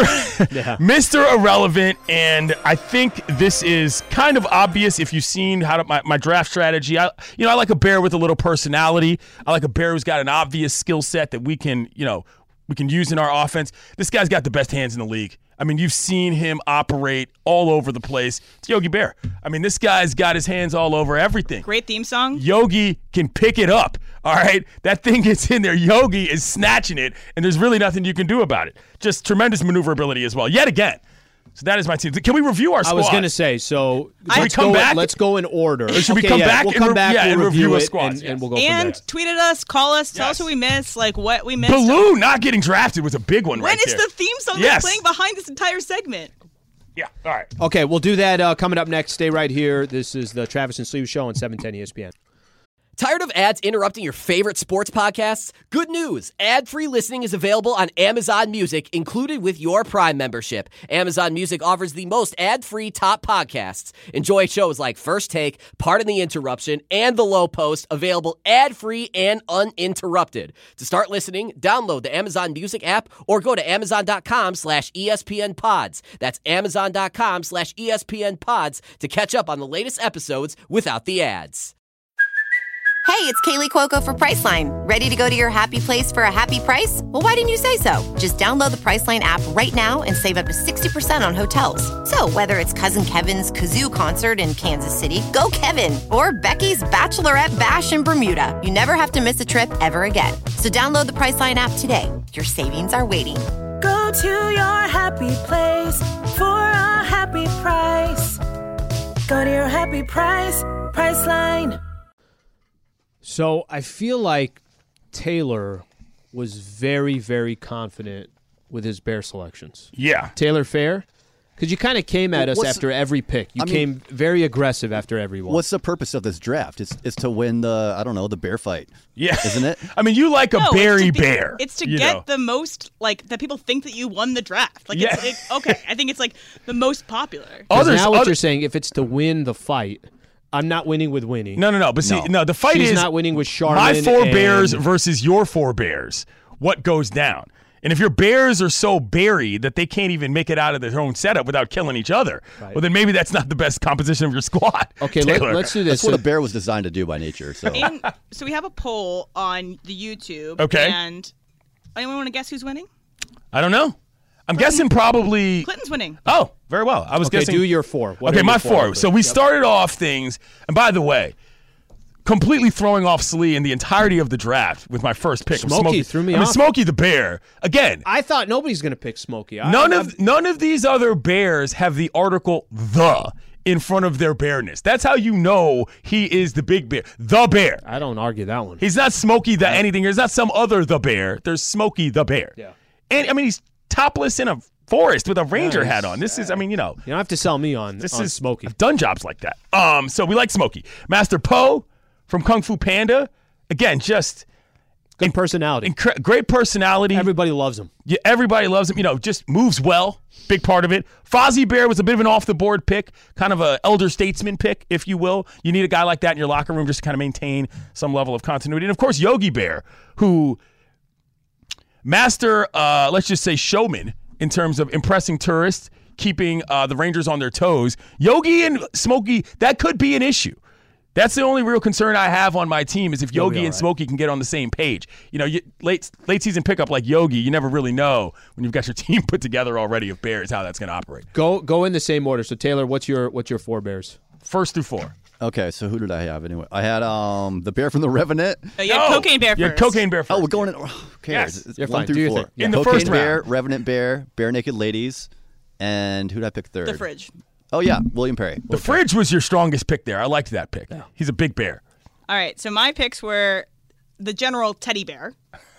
Mister Irrelevant, and I think this is kind of obvious if you've seen how to, my, my draft strategy. I, you know, I like a bear with a little personality. I like a bear who's got an obvious skill set that we can, you know, we can use in our offense. This guy's got the best hands in the league. I mean, you've seen him operate all over the place. It's Yogi Bear. I mean, this guy's got his hands all over everything. Great theme song. Yogi can pick it up. All right, that thing gets in there. Yogi is snatching it, and there's really nothing you can do about it. Just tremendous maneuverability as well. Yet again. So that is my team. Can we review our I squad? was going to say, so I- let's, we come go, back? let's go in order. Or should we Okay, come yeah, back We'll and come re- back yeah, we'll and review review our it, squads, and, yes. and we'll go from And there. tweet at us, call us, tell Yes. us what we missed, like what we missed. Baloo not getting drafted was a big one When right it's there. the theme song Yes. that's playing behind this entire segment. Yeah, all right. Okay, we'll do that uh, coming up next. Stay right here. This is the Travis and Sleeve Show on seven ten E S P N. Tired of ads interrupting your favorite sports podcasts? Good news! Ad-free listening is available on Amazon Music, included with your Prime membership. Amazon Music offers the most ad-free top podcasts. Enjoy shows like First Take, Pardon the Interruption, and The Low Post, available ad-free and uninterrupted. To start listening, download the Amazon Music app or go to amazon.com slash ESPN pods. That's amazon.com slash ESPN pods to catch up on the latest episodes without the ads. Hey, it's Kaylee Cuoco for Priceline. Ready to go to your happy place for a happy price? Well, why didn't you say so? Just download the Priceline app right now and save up to sixty percent on hotels. So whether it's Cousin Kevin's Kazoo Concert in Kansas City, go Kevin, or Becky's Bachelorette Bash in Bermuda, you never have to miss a trip ever again. So download the Priceline app today. Your savings are waiting. Go to your happy place for a happy price. Go to your happy price, Priceline. So I feel like Taylor was very, very confident with his Bear selections. Yeah. Taylor fair? Because you kind of came at us What's- after every pick. You I mean- came very aggressive after every one. What's the purpose of this draft? It's, it's to win the, I don't know, the bear fight. Yeah. Isn't it? I mean, you like a No, berry it's to be- bear. It's to you get know. the most, like, that people think that you won the draft. Like, Yeah. it's, it, okay, I think it's, like, the most popular. 'Cause Others, now what other- you're saying, if it's to win the fight, I'm not winning with Winnie. No, no, no. But see, No. no, the fight She's is not winning with Charmin. my four and- bears versus your four bears. What goes down? And if your bears are so buried that they can't even make it out of their own setup without killing each other, Right. well, then maybe that's not the best composition of your squad. Okay, let, Taylor. let's do this. That's what So- a bear was designed to do by nature. So And, so we have a poll on the YouTube. Okay. And anyone want to guess who's winning? I don't know. I'm guessing probably. Clinton's winning. Oh, very well. I was Okay, guessing. do your four. What okay, are my your four. So we Yep. started off things, and by the way, completely throwing off Slee in the entirety of the draft with my first pick. was Smokey threw me I mean, off. Smokey the Bear again. I thought nobody's going to pick Smokey. I, None I'm- of none of these other bears have the article "the" in front of their bearness. That's how you know he is the big bear, the bear. I don't argue that one. He's not Smokey the anything. There's not some other the bear. There's Smokey the Bear. Yeah. And I mean, he's topless in a forest with a ranger Nice. hat on. This is, I mean, you know, You don't have to sell me on, this on is Smokey. I've done jobs like that. Um, so we like Smokey. Master Po from Kung Fu Panda. Again, just Good personality. incre- great personality. Everybody loves him. Yeah, everybody loves him. You know, just moves well. Big part of it. Fozzie Bear was a bit of an off-the-board pick, kind of a elder statesman pick, if you will. You need a guy like that in your locker room just to kind of maintain some level of continuity. And, of course, Yogi Bear, who master, uh, let's just say showman in terms of impressing tourists, keeping uh, the Rangers on their toes. Yogi and Smokey, that could be an issue. That's the only real concern I have on my team is if You'll Yogi be all and right. Smokey can get on the same page. You know, you, late late season pickup like Yogi, you never really know when you've got your team put together already of Bears how that's going to operate. Go go in the same order. So Taylor, what's your what's your four bears? First through four. okay, so who did I have anyway? I had um the bear from the Revenant. Uh, you had No! Cocaine Bear first. You had Cocaine Bear first. Oh, we're going in. Oh, who cares? Yes. It's You're one fine. through Do your four. thing. In the Cocaine first Bear, round. Revenant Bear, Bare Naked Ladies, and who did I pick third? The Fridge. Oh yeah, William Perry. The Fridge was your strongest pick there. I liked that pick. He's a big bear. All right, so my picks were the general teddy bear.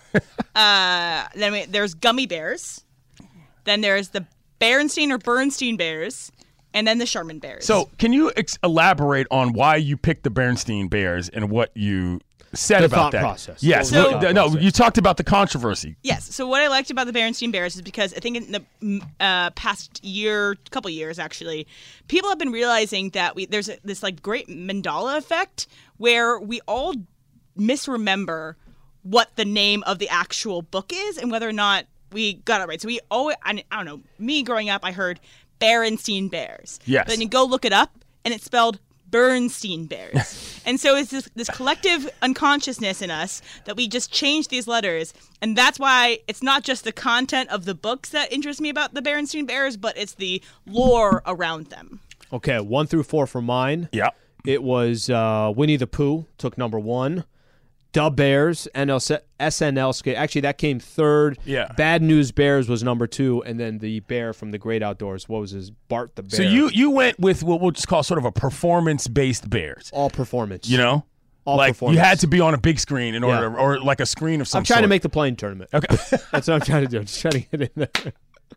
uh, then we, there's gummy bears. Then there's the Berenstein or Bernstein bears, and then the Sherman bears. So, can you ex- elaborate on why you picked the Bernstein Bears and what you said The about thought that? process. Yes. What was no, the thought no, process? you talked about the controversy. yes, so what I liked about the Berenstein bears is because I think in the mm, uh, past year, couple years actually, people have been realizing that we there's a, this like great Mandela effect where we all misremember what the name of the actual book is and whether or not we got it right. So we always, I, I don't know, me growing up, I heard Berenstein Bears. Yes. But then you go look it up, and it's spelled Bernstein Bears. And so it's this, this collective unconsciousness in us that we just change these letters. And that's why it's not just the content of the books that interest me about the Berenstein Bears, but it's the lore around them. Okay, one through four for mine. Yeah. It was uh, Winnie the Pooh took number one. Da Bears, N L S N L skate. Actually, that came third. Yeah. Bad News Bears was number two, and then the bear from the Great Outdoors. What was his? Bart the Bear. So you you went with what we'll just call sort of a performance-based Bears. all performance. You know, All like performance. you had to be on a big screen in order, Yeah. to, or like a screen of some I'm trying to sort. make the playing tournament. Okay. That's what I'm trying to do. I'm just trying to get in there.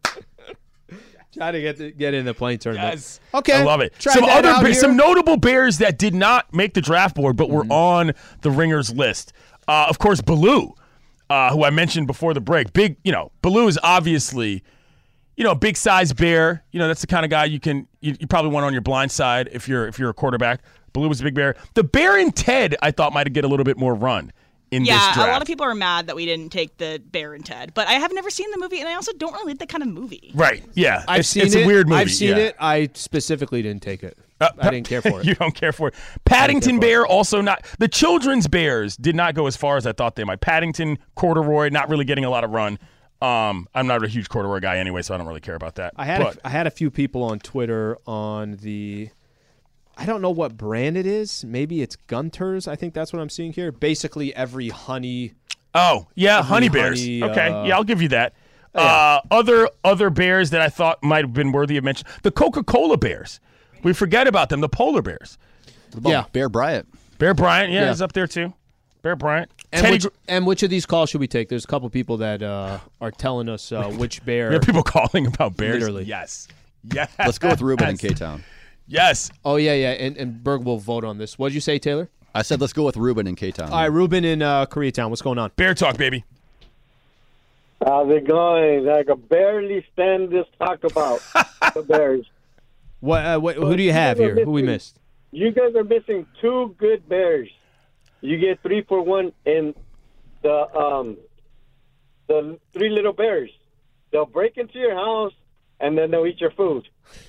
Trying to get the, get in the playing tournament. Yes. Okay, I love it. Tried Some that other, out Be- here. some notable Bears that did not make the draft board, but were Mm-hmm. on the Ringers list. Uh, of course, Baloo, uh, who I mentioned before the break. Big, you know, Baloo is obviously, you know, a big size bear. You know, that's the kind of guy you can you, you probably want on your blind side if you're if you're a quarterback. Baloo was a big bear. The bear in Ted, I thought might get a little bit more run in yeah, this draft. a lot of people are mad that we didn't take the Bear and Ted, but I have never seen the movie, and I also don't really like that kind of movie. Right? Yeah, I've it's, seen it's it. a weird movie. I've seen yeah. it. I specifically didn't take it. Uh, I didn't care for it. You don't care for it. Paddington for Bear also not. The children's bears did not go as far as I thought they might. Paddington, Corduroy, not really getting a lot of run. Um, I'm not a huge Corduroy guy anyway, so I don't really care about that. I had but, a, I had a few people on Twitter on the. I don't know what brand it is. Maybe it's Gunter's. I think that's what I'm seeing here. Basically, every honey. Oh yeah, every honey bears. honey, okay, uh, yeah, I'll give you that. yeah. Uh, other other bears that I thought might have been worthy of mention: the Coca-Cola bears. We forget about them. The polar bears. Yeah, Bear Bryant. Bear Bryant, yeah, Yeah. is up there too. Bear Bryant. And Teddy which, and which of these calls should we take? There's a couple people that uh, are telling us uh, which bear. There are people calling about bears. Literally. Yes. Yes. Let's go with Ruben in K-Town. Yes. Oh yeah, yeah, and, and Berg will vote on this. What did you say, Taylor? I said let's go with Ruben in K-Town. All right, Ruben in uh, Koreatown. What's going on? Bear talk, baby. How's it going? I can barely stand this talk about the Bears. What, uh, what? Who do you have here? Who we missed? You guys are missing two good Bears. You get three for one in the um the Three Little Bears. They'll break into your house and then they'll eat your food.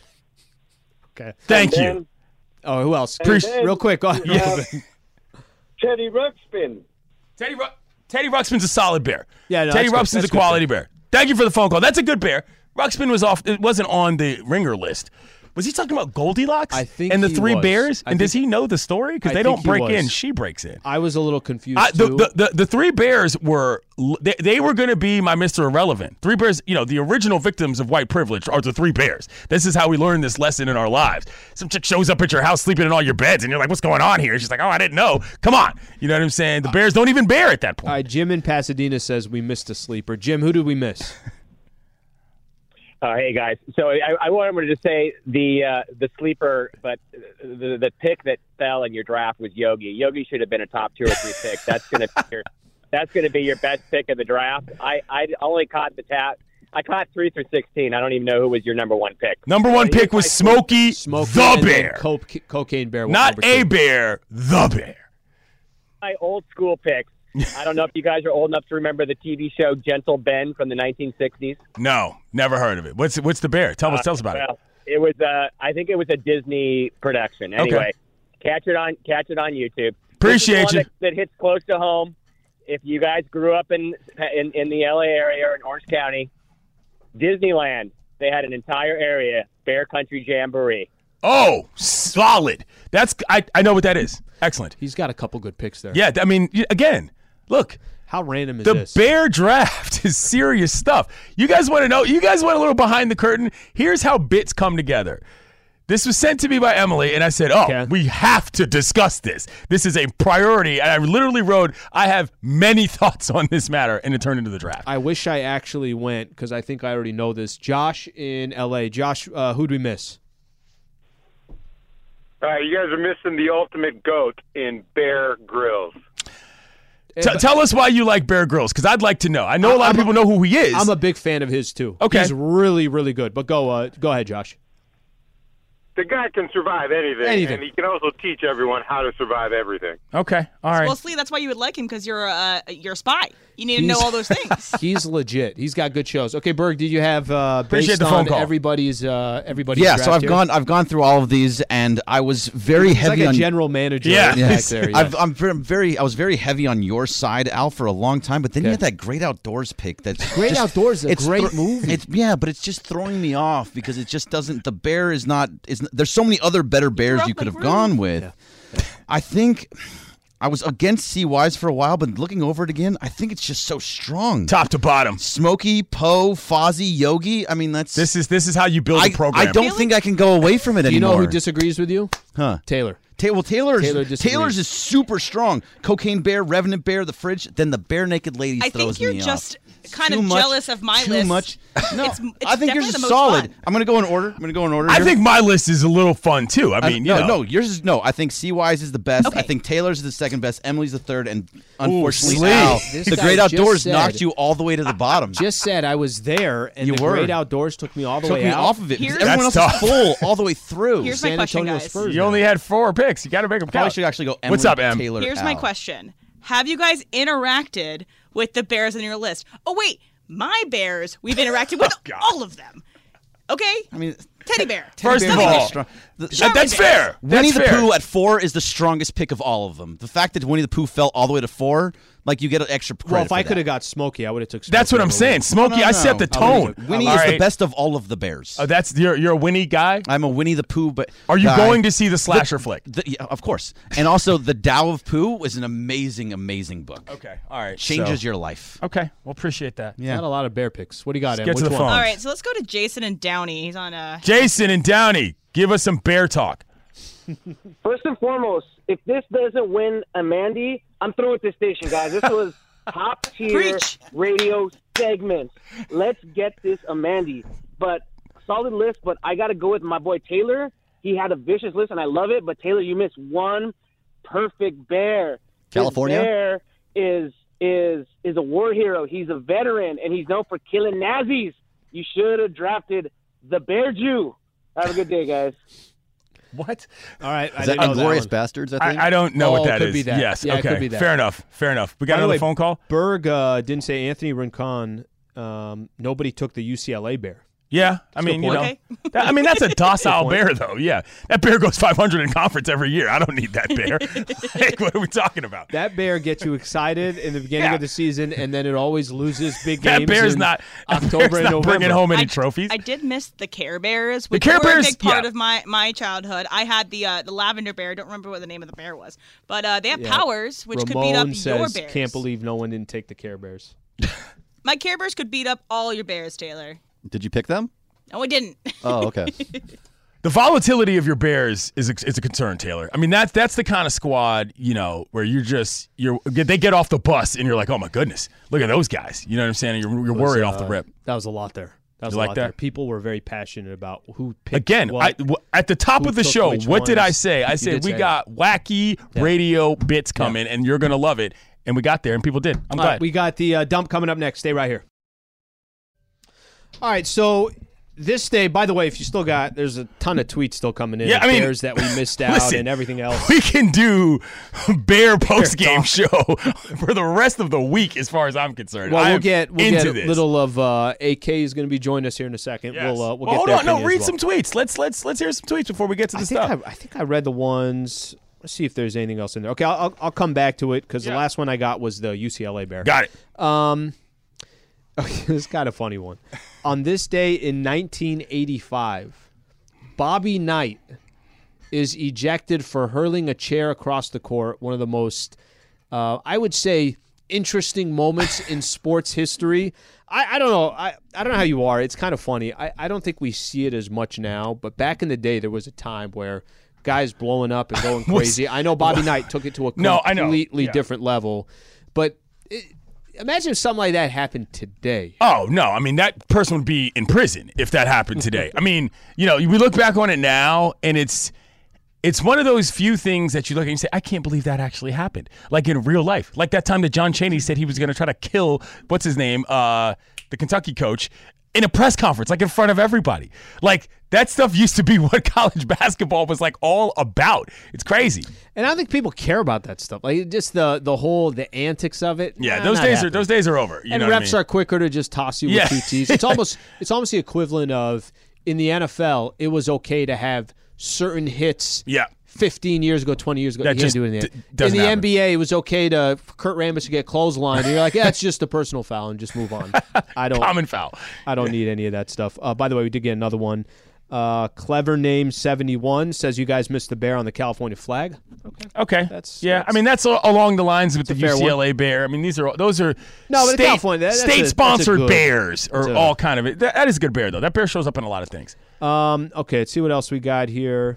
Okay. Thank And you. then- Oh, who else? and Chris, then real quick. Go you have Teddy Ruxpin. Teddy Ru- Teddy Ruxpin's a solid bear. Yeah, no, Teddy that's good. Ruxpin's That's a good quality bear. Thank you for the phone call. That's a good bear. Ruxpin was off. It wasn't on the ringer list. Was he talking about Goldilocks? I think and the he three was. bears. I And does think- he know the story? Because I they think don't he break was. in. She breaks in. I was a little confused I, the, too. the, the the three bears were they, they were going to be my Mister Irrelevant. Three bears, you know, the original victims of white privilege are the three bears. This is how we learn this lesson in our lives. Some chick shows up at your house sleeping in all your beds, and you're like, "What's going on here?" She's like, "Oh, I didn't know." Come on, you know what I'm saying? The bears don't even bear at that point. All right, Jim in Pasadena says we missed a sleeper. Jim, who did we miss? Uh, hey guys, so I, I wanted to say the uh, the sleeper, but the the pick that fell in your draft was Yogi. Yogi should have been a top two or three pick. That's gonna be your, that's gonna be your best pick of the draft. I, I only caught the tap. I caught three through sixteen. I don't even know who was your number one pick. Number one So here's pick was my- Smokey, Smokey the and then bear, Co- cocaine bear. was not number a two. bear, the bear. My old school picks. I don't know if you guys are old enough to remember the T V show Gentle Ben from the nineteen sixties. No, never heard of it. What's what's the bear? Tell us, Uh, tell us about well, it. It was, uh, I think it was a Disney production. Anyway, catch it on, catch it on YouTube. Appreciate this is you. one that, that hits close to home. If you guys grew up in in, in the L A area or in Orange County, Disneyland, they had an entire area, Bear Country Jamboree. Oh, solid. That's I, I know what that is. Excellent. He's got a couple good picks there. Yeah, I mean, y- again, look, How random is the this? bear draft is serious stuff. You guys want to know? You guys want a little behind the curtain? Here's how bits come together. This was sent to me by Emily, and I said, oh, Okay. we have to discuss this. This is a priority. And I literally wrote, I have many thoughts on this matter, and it turned into the draft. I wish I actually went because I think I already know this. Josh in L A. Josh, uh, who'd we miss? All right, you guys are missing the ultimate goat in Bear Grylls. T- tell us why you like Bear Grylls, because I'd like to know. I know a lot I'm of people know who he is. I'm a big fan of his too. Okay. He's really, really good. But go, uh, go ahead, Josh. The guy can survive anything, Anything. and he can also teach everyone how to survive everything. Okay, all right. Mostly that's why you would like him because you're a you're a spy. You need to know He's- all those things. He's legit. He's got good shows. Okay, Berg, did you have uh, Appreciate based the phone on call. everybody's uh, everybody's Yeah, so draft I've here? gone I've gone through all of these, and I was very He's heavy like a on general manager. Yeah. back there. Yeah. I've, I'm very, very I was very heavy on your side, Al, for a long time. But then you Okay. had that Great Outdoors pick. That's Great just- Outdoors is a it's great thro- movie. It's yeah, but it's just throwing me off because it just doesn't. The bear is not. Is there's so many other better bears up you could like have Rudy. gone with. I think. I was against C Ys for a while, but looking over it again, I think it's just so strong. Top to bottom. Smokey, Poe, Fozzie, Yogi. I mean, that's This is this is how you build I, a program. I don't think I can go away from it Do you anymore. know who disagrees with you? Huh? Taylor. Ta- well, Taylor's Taylor disagrees. Taylor's is super strong. Cocaine Bear, Revenant Bear, the fridge. Then the Bare Naked Ladies I throws think you're me just off. kind Too of much- jealous of my too list. much. No, It's- it's I think definitely yours is the most solid. fun. I'm gonna go in order. I'm gonna go in order. I here. think my list is a little fun too. I mean, you no, know. no, yours is no. I think C Y's is the best. Okay. I think Taylor's is the second best. Emily's the third, and unfortunately, sleep. Al, This the guy Great just Outdoors said- knocked you all the way to the bottom. Just said I was there, and You the were. Great Outdoors took me all the Took way me out. off of it. because Here's- Everyone else That's is tough. full all the way through. Here's my San question, Antonio guys. Spurs. You only had four picks. You got to make them Probably count. should actually go. Emily, What's up, Em? Taylor, Here's my Al. question. have you guys interacted with the Bears on your list? Oh, wait. My Bears, we've interacted with Oh, all of them. Okay? I mean, Teddy Bear. First Teddy of Bear all, is strong. The- that- that's fair. Winnie That's the fair. Pooh at four is the strongest pick of all of them. The fact that Winnie the Pooh fell all the way to four, like you get an extra credit. Well, if for I that. could have got Smokey, I would have took Smokey. That's what I'm over saying. Winnie. Smokey, No, no, I set no. the I tone. would've- Winnie All is right. the best of all of the Bears. Oh, that's you're you're a Winnie guy. I'm a Winnie the Pooh, but Are you guy. going to see the slasher flick? The, yeah, of course. And also, The Tao of Pooh is an amazing, amazing book. Okay, all right. Changes so- your life. Okay, well, appreciate that. Yeah. Not a lot of bear picks. What do you got, Let's Em? get to Which the one? phone. All right, so let's go to Jason and Downey. He's on uh Jason and Downey, give us some bear talk. First and foremost, if this doesn't win a Mandy, I'm through with this station, guys. This was top tier Preach. radio segment. Let's get this a Mandy. But solid list, but I got to go with my boy Taylor. He had a vicious list, and I love it. But Taylor, you missed one perfect bear. His California? bear is is is a war hero. He's a veteran, and he's known for killing Nazis. You should have drafted the Bear Jew. Have a good day, guys. What? All right. I Is that didn't know Inglorious one. Bastards, I think? I, I don't know Oh, what that could is. be that. Yes. Yeah, it okay. could be that. Fair enough. Fair enough. We got By the another way, phone call. Berg uh, didn't say Anthony Rincon. Um, nobody took the U C L A Bear. Yeah, I That's a mean, good you know, point. that, I mean that's a docile Good point. bear, though. Yeah, that bear goes five hundred in conference every year. I don't need that bear. Like, what are we talking about? That bear gets you excited in the beginning Yeah. of the season, and then it always loses big That games. bear's in not that October bear's and not November. bringing home any I, trophies. I did miss the Care Bears, which Care were Bears, a big part yeah. of my, my childhood. I had the uh, the lavender bear. I don't remember what the name of the bear was, but uh, they have Yeah. powers which Ramon could beat up says, your bears. Can't believe no one didn't take the Care Bears. My Care Bears could beat up all your bears, Taylor. Did you pick them? No, I didn't. Oh, okay. The volatility of your Bears is a, is a concern, Taylor. I mean, that's that's the kind of squad, you know, where you're just you're they get off the bus and you're like, oh my goodness, look at those guys. You know what I'm saying? You're, you're Was, worried uh, off the rip. That was a lot there. That was You a like lot that? there. People were very passionate about who picked Again, what, I, w- at the top who of the took show, which what did I ones. say? I You said did we say got wacky Yeah. radio bits coming, and you're gonna love it. And we got there, and people did. I'm All glad. right, we got the uh, dump coming up next. Stay right here. All right, so this day, by the way, if you still got, there's a ton of tweets still coming in. Yeah, of I mean, Bears that we missed out listen, and everything else. We can do Bear post game talk. show for the rest of the week, as far as I'm concerned. Well, I we'll am get we'll into get this. a little of uh, A K is going to be joining us here in a second. Yes. We'll uh, we'll Well, get hold their on, no, opinion read as some well. tweets. Let's let's let's hear some tweets before we get to the I think stuff. I, I think I read the ones. Let's see if there's anything else in there. Okay, I'll I'll, I'll come back to it because Yeah. the last one I got was the U C L A Bear. Got it. Um, okay, this is kind of funny one. On this day in nineteen eighty-five, Bobby Knight is ejected for hurling a chair across the court. One of the most, uh, I would say, interesting moments in sports history. I, I don't know. I, I don't know how you are. It's kind of funny. I, I don't think we see it as much now, but back in the day, there was a time where guys blowing up and going crazy. I know Bobby Knight took it to a No, I know. completely Yeah. different level, but it, imagine if something like that happened today. Oh, no. I mean, that person would be in prison if that happened today. I mean, you know, we look back on it now, and it's it's one of those few things that you look at and you say, I can't believe that actually happened. Like in real life. Like that time that John Chaney said he was going to try to kill, what's his name, uh, the Kentucky coach, in a press conference, like in front of everybody. Like, that stuff used to be what college basketball was like all about. It's crazy. And I don't think people care about that stuff. Like just the the whole the antics of it. Yeah, nah, those not days are happening. those days are over. You and know what I refs mean? are quicker to just toss you Yeah. with two T's. It's almost it's almost the equivalent of in the N F L, it was okay to have certain hits. Yeah. fifteen years ago, twenty years ago, That you can't just do it in the, d- in doesn't the happen. N B A. It was okay to for Kurt Rambis to get clotheslined, and you're like, yeah, it's just a personal foul, and just move on. I don't Common foul. I don't need any of that stuff. Uh, by the way, we did get another one. Uh, Clever Name seventy-one says you guys missed the bear on the California flag. Okay, Okay. That's yeah. that's- I mean, that's a- along the lines with the a fair U C L A Bear. I mean, these are those are No, but the state, California, that- that's a- that's a state-sponsored good- bears that's are a- all kind of it. That, that is a good bear though. That bear shows up in a lot of things. Um, okay, let's see what else we got here.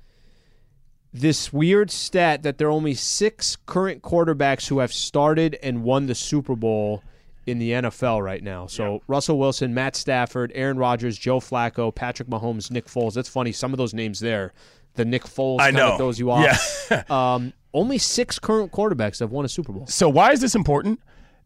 This weird stat that there are only six current quarterbacks who have started and won the Super Bowl in the N F L right now. So Russell Wilson, Matt Stafford, Aaron Rodgers, Joe Flacco, Patrick Mahomes, Nick Foles. That's funny. Some of those names there, the Nick Foles I kind know. of throws you off. Yeah. um, only six current quarterbacks have won a Super Bowl. So why is this important?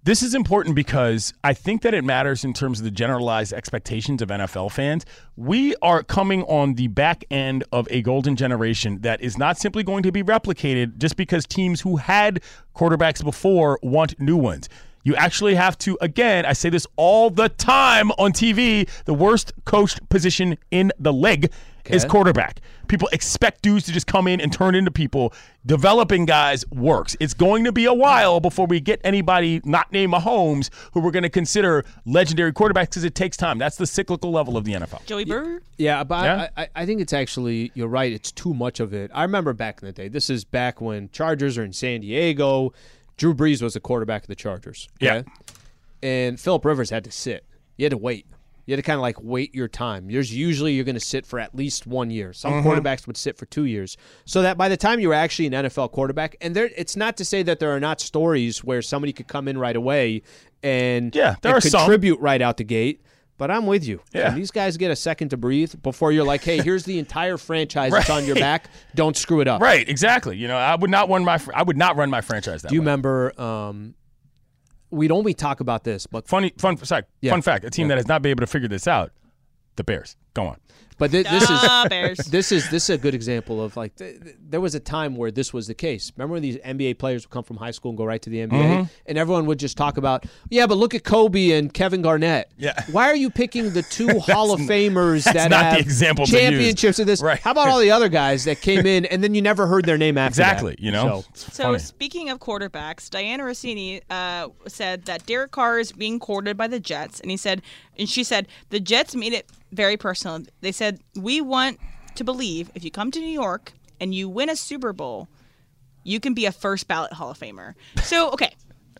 This is important because I think that it matters in terms of the generalized expectations of N F L fans. We are coming on the back end of a golden generation that is not simply going to be replicated just because teams who had quarterbacks before want new ones. You actually have to, again, I say this all the time on T V, the worst coached position in the league okay. is quarterback. People expect dudes to just come in and turn into people. Developing guys works. It's going to be a while before we get anybody not named Mahomes who we're going to consider legendary quarterbacks because it takes time. That's the cyclical level of the N F L. Joey Burr? Yeah, but Yeah. I, I, I think it's actually, you're right, it's too much of it. I remember back in the day, this is back when Chargers are in San Diego. Drew Brees was the quarterback of the Chargers. Okay? Yeah. And Phillip Rivers had to sit. You had to wait. You had to kind of like wait your time. There's usually you're going to sit for at least one year. Some Mm-hmm. quarterbacks would sit for two years. So that by the time you were actually an N F L quarterback, and there, it's not to say that there are not stories where somebody could come in right away and, Yeah, there and are some. contribute right out the gate. But I'm with you. Yeah. When these guys get a second to breathe before you're like, hey, here's the entire franchise that's on your Right. back. Don't screw it up. Right, exactly. You know, I would not run my fr- I would not run my franchise that Do you way. remember? Um, we'd only talk about this, but Funny fun sorry, Yeah. fun fact, a team Yeah. that has not been able to figure this out, the Bears. Go on. But th- this Ah, is Bears. this is this is a good example of like th- th- there was a time where this was the case. Remember when these N B A players would come from high school and go right to the N B A, Mm-hmm. and everyone would just talk about, yeah, but look at Kobe and Kevin Garnett. Yeah. Why are you picking the two Hall of Famers that's that not have the example to use. championships of this? Right. How about all the other guys that came in and then you never heard their name after Exactly, that? you know. So, It's So funny. speaking of quarterbacks, Diana Rossini uh, said that Derek Carr is being courted by the Jets, and he said, and she said the Jets made it very personal. They said, we want to believe if you come to New York and you win a Super Bowl, you can be a first ballot Hall of Famer. So okay,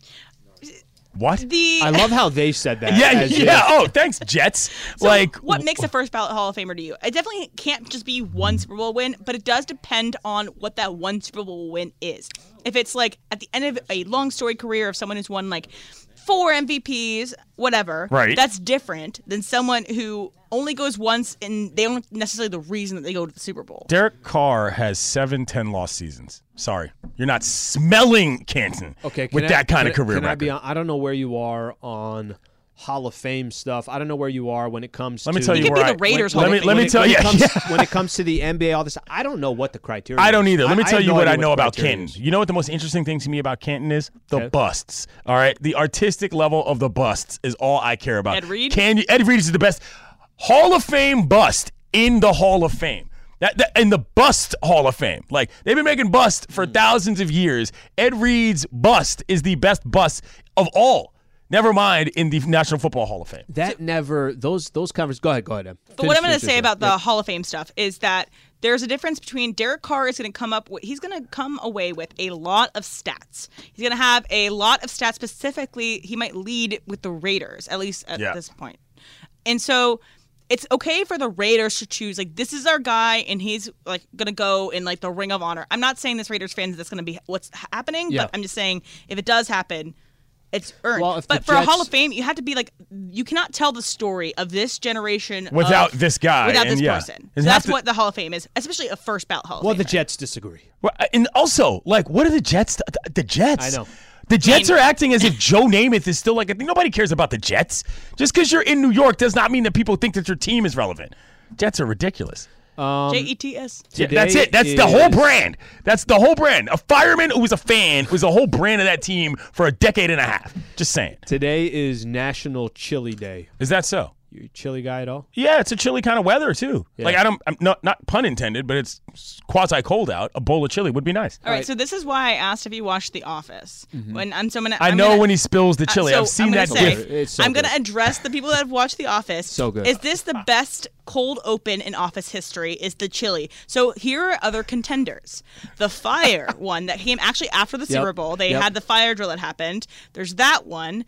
What? the I love how they said that. Yeah, as yeah. if- Oh, thanks, Jets. So like what makes a first ballot Hall of Famer to you? It definitely can't just be one Super Bowl win, but it does depend on what that one Super Bowl win is. If it's like at the end of a long storied career of someone who's won like four M V Ps, whatever, Right. that's different than someone who only goes once and they aren't necessarily the reason that they go to the Super Bowl. Derek Carr has seven ten-loss seasons. Sorry. You're not smelling Canton Okay, can with I- that kind can of I- career can I, record. be on, I don't know where you are on Hall of Fame stuff. I don't know where you are when it comes Let to me tell you It could where be I, the Raiders Let Hall me of let Fame. me when it- tell when you. it comes, yeah. when it comes to the N B A, all this, I don't know what the criteria I is. don't either. Let me I- I tell have you no what I idea know the about criteria Canton. is. You know what the most interesting thing to me about Canton is? The Okay. busts. All right? The artistic level of the busts is all I care about. Ed Reed? Can you, Ed Reed is the best Hall of Fame bust in the Hall of Fame. That, that in the bust Hall of Fame. Like, they've been making bust for thousands of years. Ed Reed's bust is the best bust of all. Never mind in the National Football Hall of Fame. That never those those conversations. Go ahead, go ahead. Em. But Finish- what I'm going to finish say your about thought. the Hall of Fame stuff is that there's a difference between Derek Carr is going to come up with, he's going to come away with a lot of stats. He's going to have a lot of stats. Specifically, he might lead with the Raiders, at least at Yeah. this point. And so it's okay for the Raiders to choose, like, this is our guy, and he's, like, going to go in, like, the Ring of Honor. I'm not saying this Raiders fans that's going to be what's happening, Yeah. but I'm just saying if it does happen, it's earned. Well, if but the for a Jets- Hall of Fame, you have to be like, you cannot tell the story of this generation Without of- this guy, without and this yeah. person. It So has that's to- what the Hall of Fame is, especially a first ballot Hall of Well, Famer. the Jets disagree. Well, and also, like, what are the Jets? The, the Jets. I know. The Jets mean- are acting as if Joe Namath is still like, I think nobody cares about the Jets. Just because you're in New York does not mean that people think that your team is relevant. Jets are ridiculous. J E T S. Yeah, Today that's it. That's the whole is- brand. That's the whole brand. A fireman who was a fan was the whole brand of that team for a decade and a half. Just saying. Today is National Chili Day. Is that so? You a chili guy at all? Yeah, it's a chilly kind of weather too. Yeah. Like I don't, I'm not not pun intended, but it's quasi cold out. A bowl of chili would be nice. All right, so this is why I asked if you watched The Office. When I'm so I'm gonna, I I'm know gonna- when he spills the uh, chili. so I've seen I'm gonna that say, gif. It's so I'm going to good. address the people that have watched The Office. So good. Is this the best cold open in Office history? Is the chili? So here are other contenders. The fire one that came actually after the Yep. Super Bowl. They Yep. had the fire drill that happened. There's that one.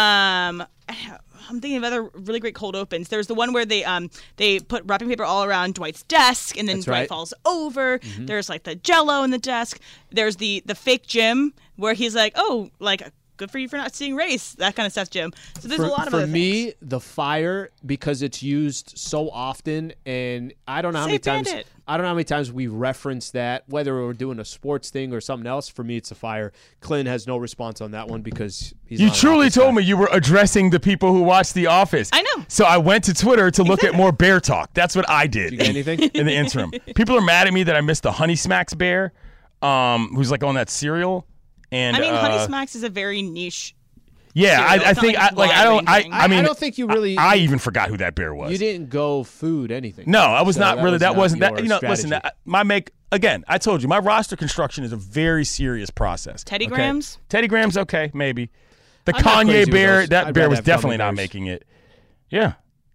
Um, I'm thinking of other really great cold opens. There's the one where they um they put wrapping paper all around Dwight's desk, and then That's Dwight right. falls over. Mm-hmm. There's like the Jello in the desk. There's the the fake Jim where he's like, oh, like good for you for not seeing race. That kind of stuff, Jim. So there's for, a lot of for other me, things. the fire, because it's used so often, and I don't know how many Save times Bandit. I don't know how many times we reference that, whether we're doing a sports thing or something else. For me, it's a fire. Clint has no response on that one because he's You not an truly Office told guy. me you were addressing the people who watch The Office. I know. So I went to Twitter to look at more bear talk. That's what I did. Did you get anything? In the interim. People are mad at me that I missed the Honey Smacks bear, um, who's like on that cereal. And I mean, uh, Honey Smacks is a very niche. Yeah, cereal. I, I It's not think like I like. I don't. I, wide-ranging. I mean, I don't think you really- I, I even forgot who that bear was. You didn't go food anything. No, I was So not really. was That not wasn't that. your You know, strategy. listen. That, my make again. I told you, my roster construction is a very serious process. Teddy okay? Grahams? Teddy Grahams, okay, maybe. The I'm not crazy Kanye with bear. those. That I'd bear rather was have gummy definitely not bears. making it. Yeah.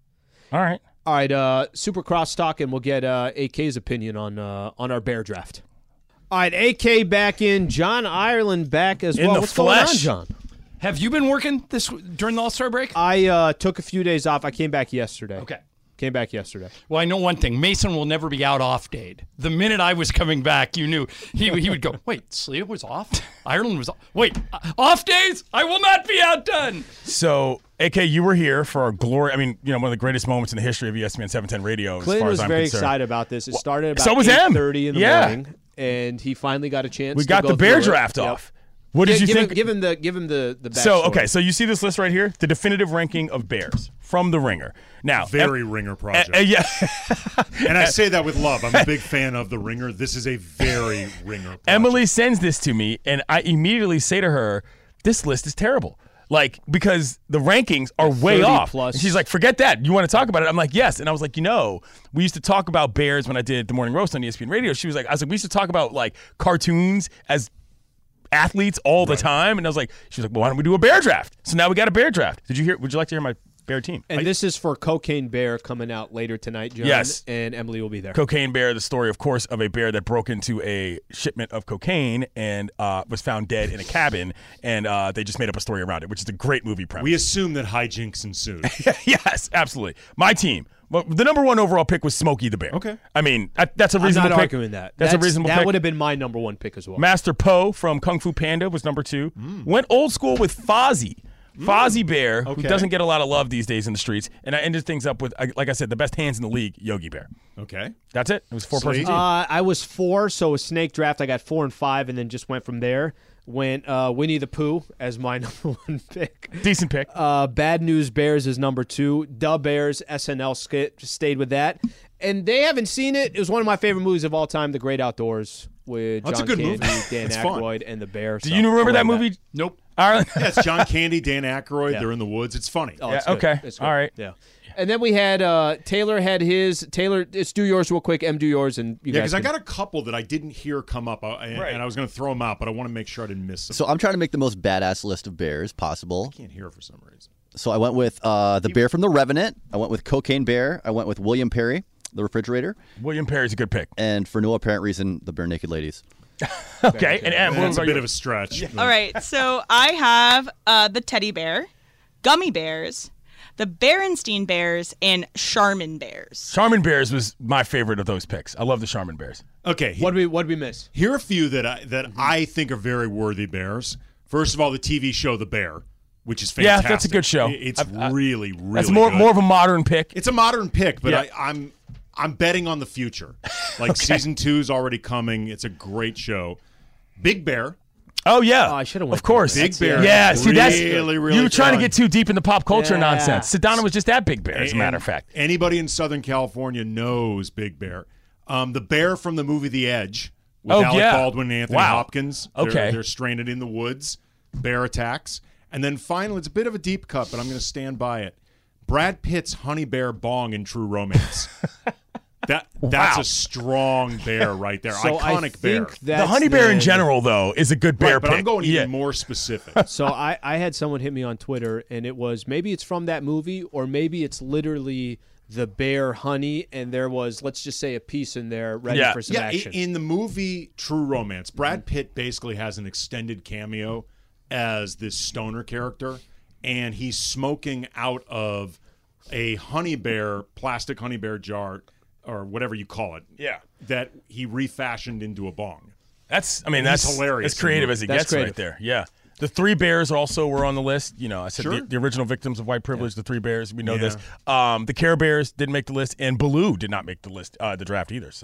All right. All right, uh, super cross talk, and we'll get uh, A K's opinion on uh, on our bear draft. All right, A K back in. John Ireland back as In well. the What's going on, flesh. John? Have you been working this during the All-Star break? I uh, took a few days off. I came back yesterday. Okay. Came back yesterday. Well, I know one thing. Mason will never be out off date. The minute I was coming back, you knew. He, he would go, wait, Slia was off? Ireland was off? Wait, uh, off days? I will not be outdone. So, A K, you were here for a glory. I mean, you know, one of the greatest moments in the history of E S P N seven ten Radio. Clint as far was as I'm very concerned. excited about this. It started about So was eight M. thirty in the Yeah. morning, and he finally got a chance We to got go the bear through it. draft Yep. off. What did Give- you give think? Him, give him the give him the the So backstory. okay, so you see this list right here, the definitive ranking of Bears from The Ringer. Now, Very em- Ringer project. uh, uh, yeah, And I say that with love. I'm a big fan of The Ringer. This is a very Ringer project. Emily sends this to me, and I immediately say to her, "This list is terrible." Like, because the rankings are way thirty off. plus. And she's like, forget that. You want to talk about it? I'm like, yes. And I was like, you know, we used to talk about Bears when I did the morning roast on E S P N Radio. She was like, I was like, we used to talk about like cartoons as athletes all the time. And I was like, she was like, well, why don't we do a bear draft? So now we got a bear draft. Did you hear? Would you like to hear my bear team? And I- this is for Cocaine Bear coming out later tonight, John. Yes. And Emily will be there. Cocaine Bear, the story, of course, of a bear that broke into a shipment of cocaine and uh, was found dead in a cabin, and uh, they just made up a story around it, which is a great movie premise. We assume that hijinks ensued. Yes, absolutely. My team. Well, the number one overall pick was Smokey the Bear. Okay. I mean, that, that's a I'm reasonable not pick. arguing that. That's, a reasonable That pick. would have been my number one pick as well. Master Po from Kung Fu Panda was number two. Went old school with Fozzie. Fozzie Bear, who Okay. doesn't get a lot of love these days in the streets. And I ended things up with, uh, like I said, the best hands in the league, Yogi Bear. Okay. That's it. It was a four-person Sweet. team. Uh, I was four, so a snake draft. I got four and five, and then just went from there. Went uh, Winnie the Pooh as my number one pick. Decent pick. Uh, Bad News Bears is number two. Da Bears, S N L skit, stayed with that. And they haven't seen it. It was one of my favorite movies of all time, The Great Outdoors, with That's a John good Candy, movie. Dan It's fun. Aykroyd, and the Bear. Do so you remember I that love movie? Nope. Ireland? Yeah, it's John Candy, Dan Aykroyd. Yeah. They're in the woods. It's funny. Oh, Yeah, it's good. okay. It's good. All right. Yeah. And then we had uh, Taylor had his. Taylor, let's do yours real quick. M, do yours, and you Yeah, guys because I can- got a couple that I didn't hear come up, uh, and, Right. and I was going to throw them out, but I want to make sure I didn't miss them. So I'm trying to make the most badass list of bears possible. I can't hear for some reason. So I went with uh, the bear from The Revenant. I went with Cocaine Bear. I went with William Perry, the refrigerator. William Perry's a good pick. And for no apparent reason, the Bare Naked Ladies. Okay. And Em, what That's a about bit you? of a stretch. All right, so I have uh, the teddy bear, gummy bears, the Berenstein Bears, and Charmin Bears. Charmin Bears was my favorite of those picks. I love the Charmin Bears. Okay. What did we what did we miss? Here are a few that I that I think are very worthy bears. First of all, the T V show The Bear, which is Yeah, fantastic. that's a good show. It- It's I- I- really, really That's more good. more of a modern pick. It's a modern pick, but Yeah. I, I'm I'm betting on the future. Like season two is already coming. It's a great show. Big Bear. Oh yeah, Oh, I should have went of course. Big Bear. Yeah, see that's Really, really you were trying to fun. get too deep into pop culture Yeah. nonsense. Sedona was just at Big Bear, as a And matter of fact. Anybody in Southern California knows Big Bear. Um, the bear from the movie The Edge with Oh, Alec yeah. Baldwin and Anthony Wow. Hopkins. They're- Okay. They're, stranded in the woods. Bear attacks. And then finally, it's a bit of a deep cut, but I'm going to stand by it. Brad Pitt's Honey Bear Bong in True Romance. That That's Wow. a strong bear right there. So I Iconic bear. think The that's honey bear in then- general, though, is a good bear Right, but pick. I'm going yeah. even more specific. So I, I had someone hit me on Twitter, and it was maybe it's from that movie, or maybe it's literally the bear honey, and there was, let's just say, a piece in there ready Yeah. for some Yeah, i- action. in the movie True Romance, Brad Pitt basically has an extended cameo as this stoner character, and he's smoking out of a honey bear, plastic honey bear jar, or whatever you call it. Yeah. That he refashioned into a bong. That's, I mean, He's that's hilarious As creative in the as he movie. That's gets right creative. there. Yeah. The Three Bears also were on the list. You know, I said Sure. the, the original victims of white privilege, the Three Bears. We know Yeah. this. Um, the Care Bears didn't make the list, and Baloo did not make the list, uh, the draft either. So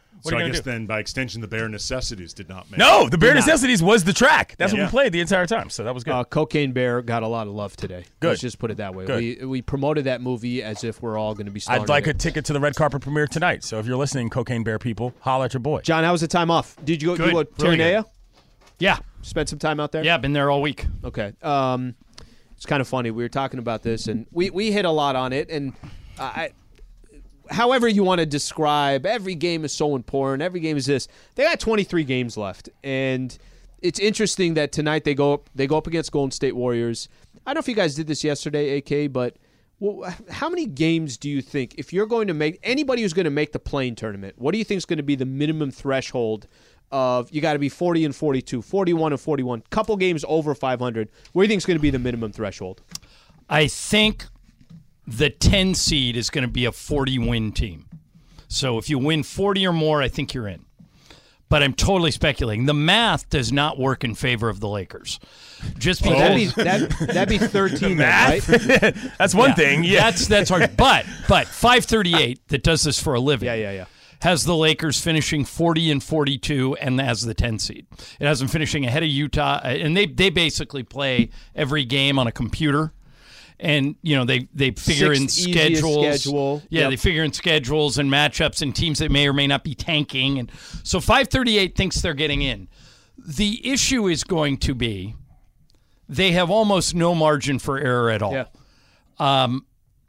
What so are you I gonna guess do? then, by extension, the bare necessities did not make. No, the bare Did not. necessities was the track. That's Yeah. what we played the entire time. So that was good. Uh, Cocaine Bear got a lot of love today. Good. Let's just put it that way. Good. We we promoted that movie as if we're all going to be starring I'd like in a it. ticket to the red carpet premiere tonight. So if you're listening, Cocaine Bear people, holler at your boy. John, how was the time off? Did you go, Good. you go to Really Terranea? Yeah. Spend some time out there? Yeah, been there all week. Okay. Um, it's kind of funny. We were talking about this, and we, we hit a lot on it. And I, however you want to describe, every game is so important. Every game is this. They got twenty-three games left, and it's interesting that tonight they go up, they go up against Golden State Warriors. I don't know if you guys did this yesterday, A K, but well, how many games do you think, if you're going to make anybody who's going to make the play-in tournament, what do you think is going to be the minimum threshold of you got to be forty and forty-two, forty-one and forty-one, couple games over five hundred? What do you think is going to be the minimum threshold? I think the ten seed is going to be a forty-win team. So if you win forty or more, I think you're in. But I'm totally speculating. The math does not work in favor of the Lakers. Just Oh, because that'd be that'd, that'd be thirteen, then, right? That's one thing. Yeah, that's that's hard. But but five thirty-eight that does this for a living. Yeah, yeah, yeah. Has the Lakers finishing forty and forty-two and has the ten seed. It has them finishing ahead of Utah, and they they basically play every game on a computer. And, you know, they, they figure Sixth in easiest schedules. schedule. Yeah, Yep. they figure in schedules and matchups and teams that may or may not be tanking. And so five thirty-eight thinks they're getting in. The issue is going to be they have almost no margin for error at all. Yeah. Um,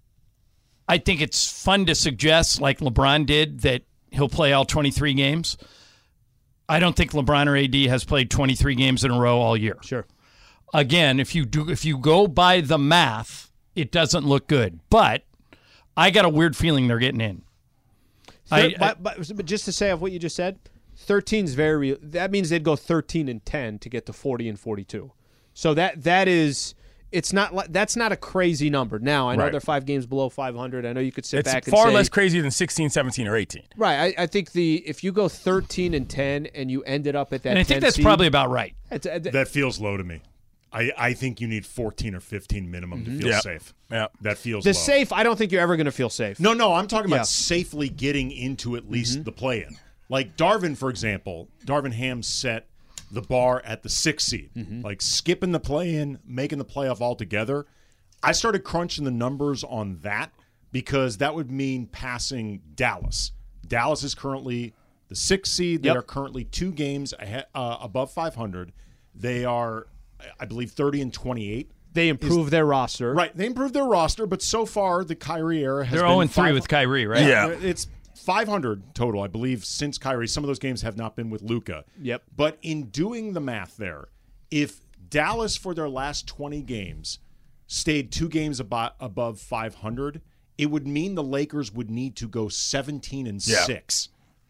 I think it's fun to suggest, like LeBron did, that he'll play all twenty-three games. I don't think LeBron or A D has played twenty-three games in a row all year. Sure. Again, if you do, if you go by the math, it doesn't look good. But I got a weird feeling they're getting in. I, Thir- but, but, but just to say off what you just said, thirteen is very real. That means they'd go thirteen and ten to get to forty and forty-two. So that that is it's not li- that's not a crazy number. Now I know Right. they're five games below five hundred. I know you could sit It's back and far say, less crazy than sixteen, seventeen, or eighteen. right. I, I think the if you go thirteen and ten and you ended up at that, and I think ten that's seed, probably about right. it's, uh, th- That feels low to me. I, I think you need fourteen or fifteen minimum to feel Yeah. safe. Yeah. That feels the low. safe. I don't think you're ever going to feel safe. No, no, I'm talking about Yeah. safely getting into at least the play-in. Like Darvin, for example, Darvin Ham set the bar at the sixth seed. Like skipping the play-in, making the playoff altogether. I started crunching the numbers on that because that would mean passing Dallas. Dallas is currently the sixth seed. They Yep. are currently two games ahead, uh, above five hundred. They are, I believe, thirty and twenty-eight. They improved their roster. Right, they improved their roster, but so far the Kyrie era has They're been oh and three five- with Kyrie, right? Yeah. it's five hundred total, I believe, since Kyrie. Some of those games have not been with Luka. Yep. But in doing the math there, if Dallas for their last twenty games stayed two games abo- above five hundred, it would mean the Lakers would need to go seventeen and Yeah. six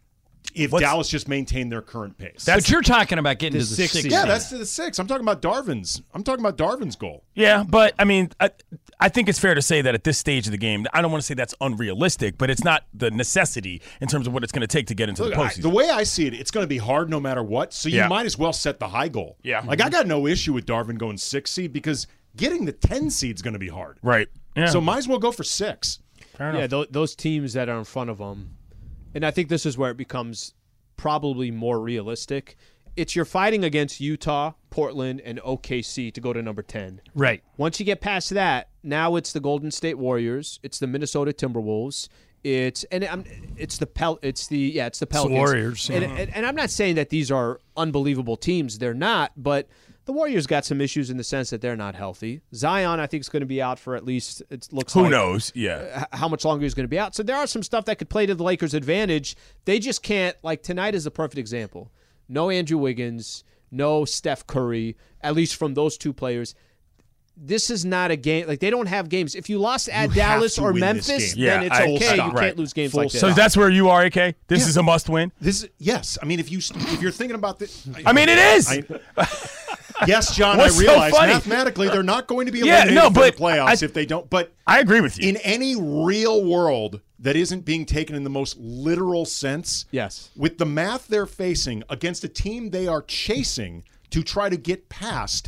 if What's- Dallas just maintained their current pace. But you're talking about getting The to the sixth sixth. seed. yeah, seed. that's to the six. I'm talking about Darvin's. I'm talking about Darvin's goal. Yeah, but I mean, I, I think it's fair to say that at this stage of the game, I don't want to say that's unrealistic, but it's not the necessity in terms of what it's going to take to get into Look, the I- postseason. the way I see it, it's going to be hard no matter what. So you Yeah. might as well set the high goal. Yeah. Like I got no issue with Darvin going six seed because getting the ten seed is going to be hard. right. Yeah. So might as well go for six. Fair enough. Yeah, th- those teams that are in front of them, and I think this is where it becomes probably more realistic. It's you're fighting against Utah, Portland, and O K C to go to number ten. Right. Once you get past that, now it's the Golden State Warriors, it's the Minnesota Timberwolves, it's and I'm, it's the Pel, it's the yeah, it's the Pelicans. Warriors, And, yeah. and, and I'm not saying that these are unbelievable teams. They're not, but the Warriors got some issues in the sense that they're not healthy. Zion, I think, is going to be out for at least it looks Who like knows? Yeah. h- how much longer he's going to be out. So there are some stuff that could play to the Lakers' advantage. They just can't. Like tonight is a perfect example. No Andrew Wiggins, no Steph Curry, at least from those two players. This is not a game. Like they don't have games. If you lost at You have Dallas to or win this Memphis, game. then Yeah, it's I- okay. full You stop. can't Right. lose games Full like this. So that's where you are, A K? This Yeah. is a must win? This yes. I mean, if you if you're thinking about this, I mean, it is. I, yes, John. What's I so realize funny? mathematically they're not going to be Yeah, eliminated no, from but the playoffs I- if they don't. But I agree with you. in any real world that isn't being taken in the most literal sense, Yes. with the math they're facing against a team they are chasing to try to get past,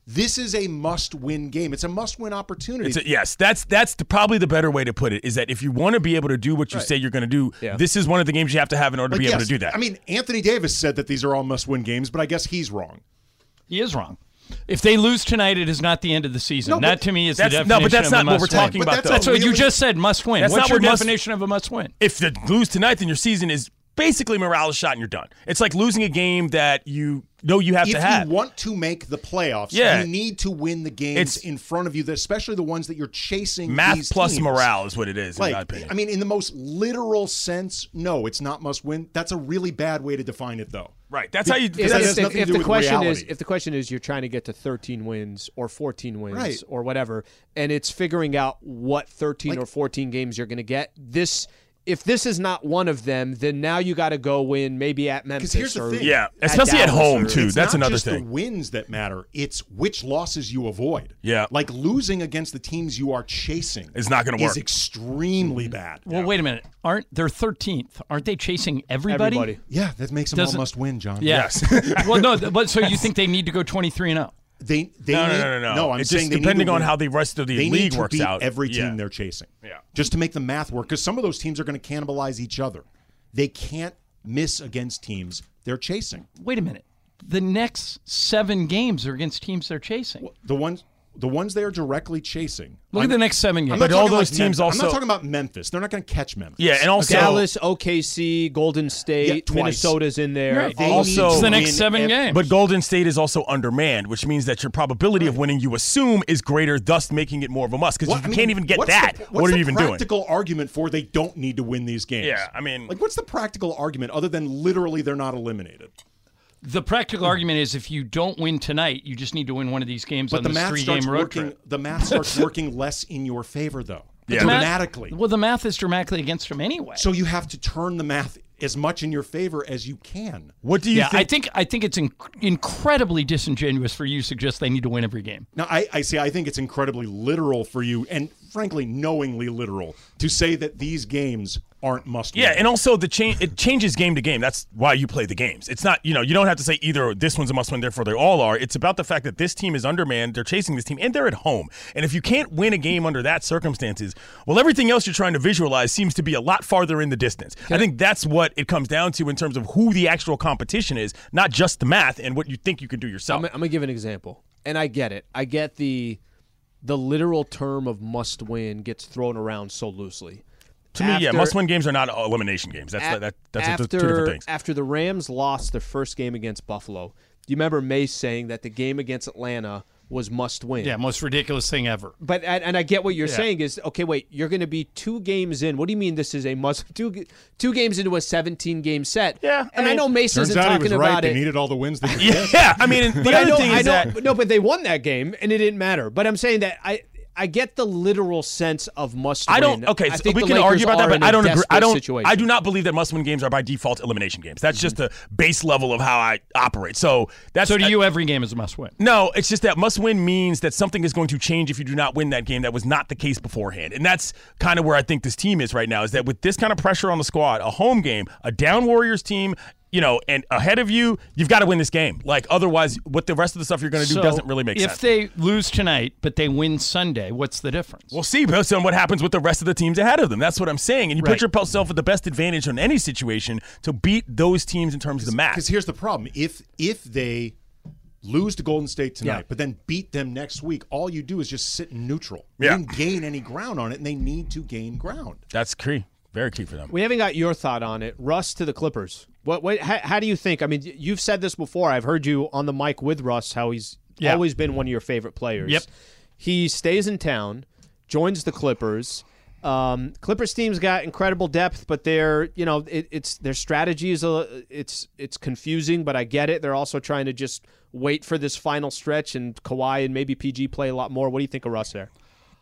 This is a must-win game. It's a must-win opportunity. It's a, yes, that's that's the, probably the better way to put it. Is that if you want to be able to do what you Right. say you're going to do, Yeah. this is one of the games you have to have in order Like, to be able yes, to do that. I mean, Anthony Davis said that these are all must-win games, but I guess he's wrong. He is wrong. If they lose tonight, it is not the end of the season. No, but that to me is the that's- definition no, but that's of not a what we're must-win. talking But about, that's though. That's what you really- just said. Must win. That's What's not your what must- definition of a must win? If you lose tonight, then your season is basically morale is shot and you're done. It's like losing a game that you know you have if to have. you want to make the playoffs, Yeah. you need to win the games It's- in front of you, especially the ones that you're chasing. Math these plus teams. morale is what it is, in Like, my opinion. I mean, in the most literal sense, no, it's not must win. That's a really bad way to define it, though. Right. That's how you. Because that has if, nothing if to do the with question reality. is if the question is you're trying to get to thirteen wins or fourteen wins Right. or whatever, and it's figuring out what thirteen Like- or fourteen games you're going to get, this if this is not one of them, then now you got to go win maybe at Memphis. Because here's the or thing. Yeah, especially at Dallas home, or- too. It's That's not another just thing. the wins that matter. It's which losses you avoid. Yeah. Like losing against the teams you are chasing It's not gonna is work. extremely bad. Well, wait a minute. Aren't they're thirteenth? Aren't they chasing everybody? Everybody. Yeah, that makes them all Doesn't- must win, John. Yes. well, no. th- But so you think they need to go twenty-three and oh? They, they No, no, need, no, no, no. I'm It's saying just they need depending to on win- how the rest of the they league need to works beat out. every team Yeah. they're chasing. Yeah. Just to make the math work, because some of those teams are going to cannibalize each other. They can't miss against teams they're chasing. Wait a minute. The next seven games are against teams they're chasing. The ones, the ones they are directly chasing. Look at the next seven games. I'm not But all talking those like teams Memphis. I'm also- not talking about Memphis. They're not going to catch Memphis. Yeah, and also Dallas, O K C, Golden State, Yeah, twice. Minnesota's in there. Right. All Also- of It's the these- next win seven ev- games. But Golden State is also undermanned, which means that your probability of winning, you assume, is greater, thus making it more of a must. Because What- if I you mean, can't even get what's that, the- what's what are the you even doing? practical argument for they don't need to win these games? Yeah, I mean, like what's the practical argument other than literally they're not eliminated? The practical argument is if you don't win tonight, you just need to win one of these games But on the this math three-game starts road working. trip. The math starts working less in your favor, though. Yeah. The math- Dramatically. well, the math is dramatically against them anyway. So you have to turn the math as much in your favor as you can. what do you yeah, think? I think I think it's inc- incredibly disingenuous for you to suggest they need to win every game. Now, I, I see. I think it's incredibly literal for you, and frankly, knowingly literal, to say that these games aren't must. Yeah, win. and also the change it changes game to game. That's why you play the games. It's not, you know, you don't have to say either this one's a must win, therefore they all are. It's about the fact that this team is undermanned, they're chasing this team, and they're at home. And if you can't win a game under that circumstances, well, everything else you're trying to visualize seems to be a lot farther in the distance. I think that's what it comes down to in terms of who the actual competition is, not just the math and what you think you can do yourself. I'm, I'm gonna give an example, and I get it. I get the the literal term of must win gets thrown around so loosely. to me, yeah, After- must win games are not elimination games. That's A- that, that's after, a, two different things. After the Rams lost their first game against Buffalo, do you remember Mace saying that the game against Atlanta was must win? Yeah, most ridiculous thing ever. But and, and I get what you're Yeah. saying is okay. Wait, you're going to be two games in. What do you mean this is a must? Two two games into a seventeen game set. Yeah, I and I, mean- know Mace Turns isn't out he talking was right. about They it. needed all the wins they could Yeah, get. yeah, I mean, and the But I other know, thing I is know, that no, but they won that game and it didn't matter. But I'm saying that I. I get the literal sense of must I don't. win. Okay, I so think we the can Lakers argue about that, are but in a I don't agree. I desperate don't. situation. I do not believe that must-win games are by default elimination games. That's just the base level of how I operate. So that's. So to I- you, every game is a must win. No, it's just that must-win means that something is going to change if you do not win that game. That was not the case beforehand, and that's kind of where I think this team is right now. Is that with this kind of pressure on the squad, a home game, a down Warriors team, you know, and ahead of you, you've got to win this game. Like otherwise, what the rest of the stuff you're going to do So doesn't really make if sense. they lose tonight, but they win Sunday, what's the difference? We'll see based on what happens with the rest of the teams ahead of them. That's what I'm saying. And you Right. put yourself at the best advantage in any situation to beat those teams in terms of the match. Because here's the problem: if if they lose to Golden State tonight, Yeah. but then beat them next week, all you do is just sit in neutral. Yeah. You didn't gain any ground on it, and they need to gain ground. That's key. Very key for them. We haven't got your thought on it. Russ to the Clippers. What? What? How, how do you think? I mean, you've said this before. I've heard you on the mic with Russ. How he's Yeah. always been one of your favorite players. Yep. He stays in town, joins the Clippers. Um, Clippers team's got incredible depth, but they're you know it, it's their strategy is a it's it's confusing. But I get it. They're also trying to just wait for this final stretch, and Kawhi and maybe P G play a lot more. What do you think of Russ there?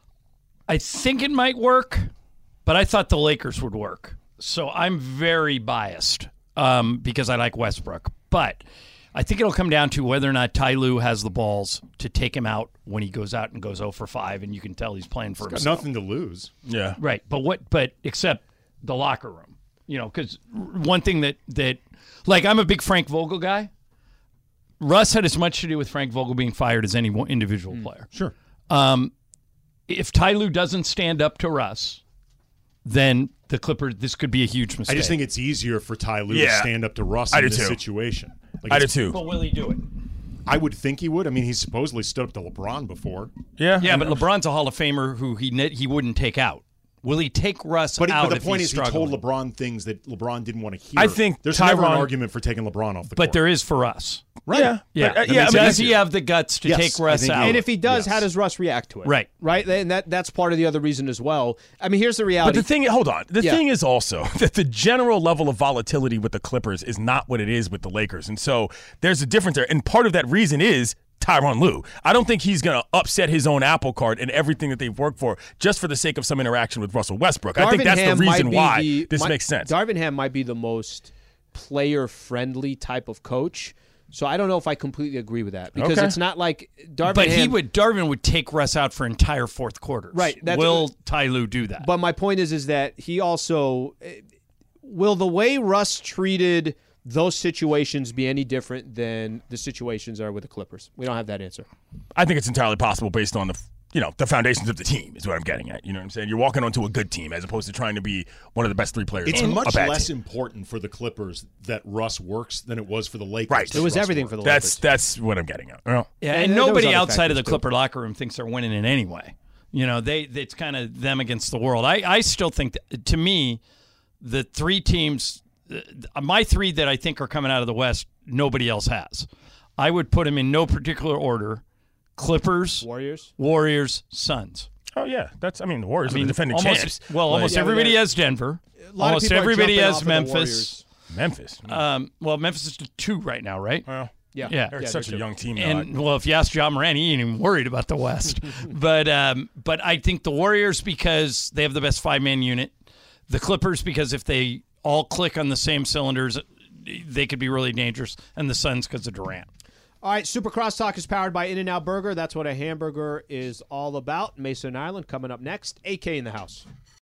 I think it might work, but I thought the Lakers would work. So I'm very biased um, because I like Westbrook. But I think it'll come down to whether or not Ty Lue has the balls to take him out when he goes out and goes oh for five, and you can tell he's playing for Got himself. nothing to lose. Yeah. Right, but what? But except the locker room, you know, because one thing that that like I'm a big Frank Vogel guy, Russ had as much to do with Frank Vogel being fired as any one individual player. Sure. Um, if Ty Lue doesn't stand up to Russ, then the Clippers, this could be a huge mistake. I just think it's easier for Ty Lue to Yeah. stand up to Russ I in do this too. situation. Like I do it's- too. But will he do it? I would think he would. I mean, he's supposedly stood up to LeBron before. Yeah. Yeah, but LeBron's a Hall of Famer who he ne- he wouldn't take out. Will he take Russ But, out but the if point he's is, he struggling? told LeBron things that LeBron didn't want to hear. I think there's never an Tyronn- argument for taking LeBron off the But court. there is for Russ. Right. Yeah. Yeah. But, uh, I mean, yeah, I mean, does he have the guts to Yes, take I Russ think he out? would. And if he does, Yes. how does Russ react to it? Right. Right? And that that's part of the other reason as well. I mean, here's the reality. But the thing, hold on. The Yeah. thing is also that the general level of volatility with the Clippers is not what it is with the Lakers, and so there's a difference there. And part of that reason is Tyronn Lue. I don't think he's going to upset his own apple cart and everything that they've worked for just for the sake of some interaction with Russell Westbrook. I think that's the Ham might reason be why the- this might- makes sense. Darvin Ham might be the most player-friendly type of coach. So I don't know if I completely agree with that because Okay. it's not like Darvin But Ham. he would. Darvin would take Russ out for entire fourth quarters. Right, that's- Will Ty Lue do that? But my point is, is that he also eh, will the way Russ treated those situations be any different than the situations are with the Clippers? We don't have that answer. I think it's entirely possible based on the you know the foundations of the team is what I'm getting at. You know what I'm saying? You're walking onto a good team as opposed to trying to be one of the best three players. It's on much a bad less team. important for the Clippers that Russ works than it was for the Lakers. Right. that It was Russ everything worked. for the That's Lakers. that's what I'm getting at. Well, Yeah, And and, there was nobody other outside of the factors, too. Clipper locker room thinks they're winning it anyway. You know, they it's kind of them against the world. I, I still think that, to me, the three teams, uh, my three that I think are coming out of the West, nobody else has. I would put them in no particular order: Clippers, Warriors, Warriors, Suns. Oh yeah, that's I mean the Warriors I mean, are the defending almost, champs. Well, Like- almost Yeah, everybody yeah. has Denver. A lot of Almost people are everybody jumping has off of the Memphis. Warriors. Memphis. Um, well, Memphis is two right now, right? Well, Yeah. yeah. They're Yeah, such they're a two. young team. And though. well, if you ask John Moran, he ain't even worried about the West. but um, but I think the Warriors because they have the best five man unit. The Clippers because if they all click on the same cylinders, they could be really dangerous. And the Suns because of Durant. All right, Super Crosstalk is powered by In-N-Out Burger. That's what a hamburger is all about. Mason Island coming up next. A K in the house.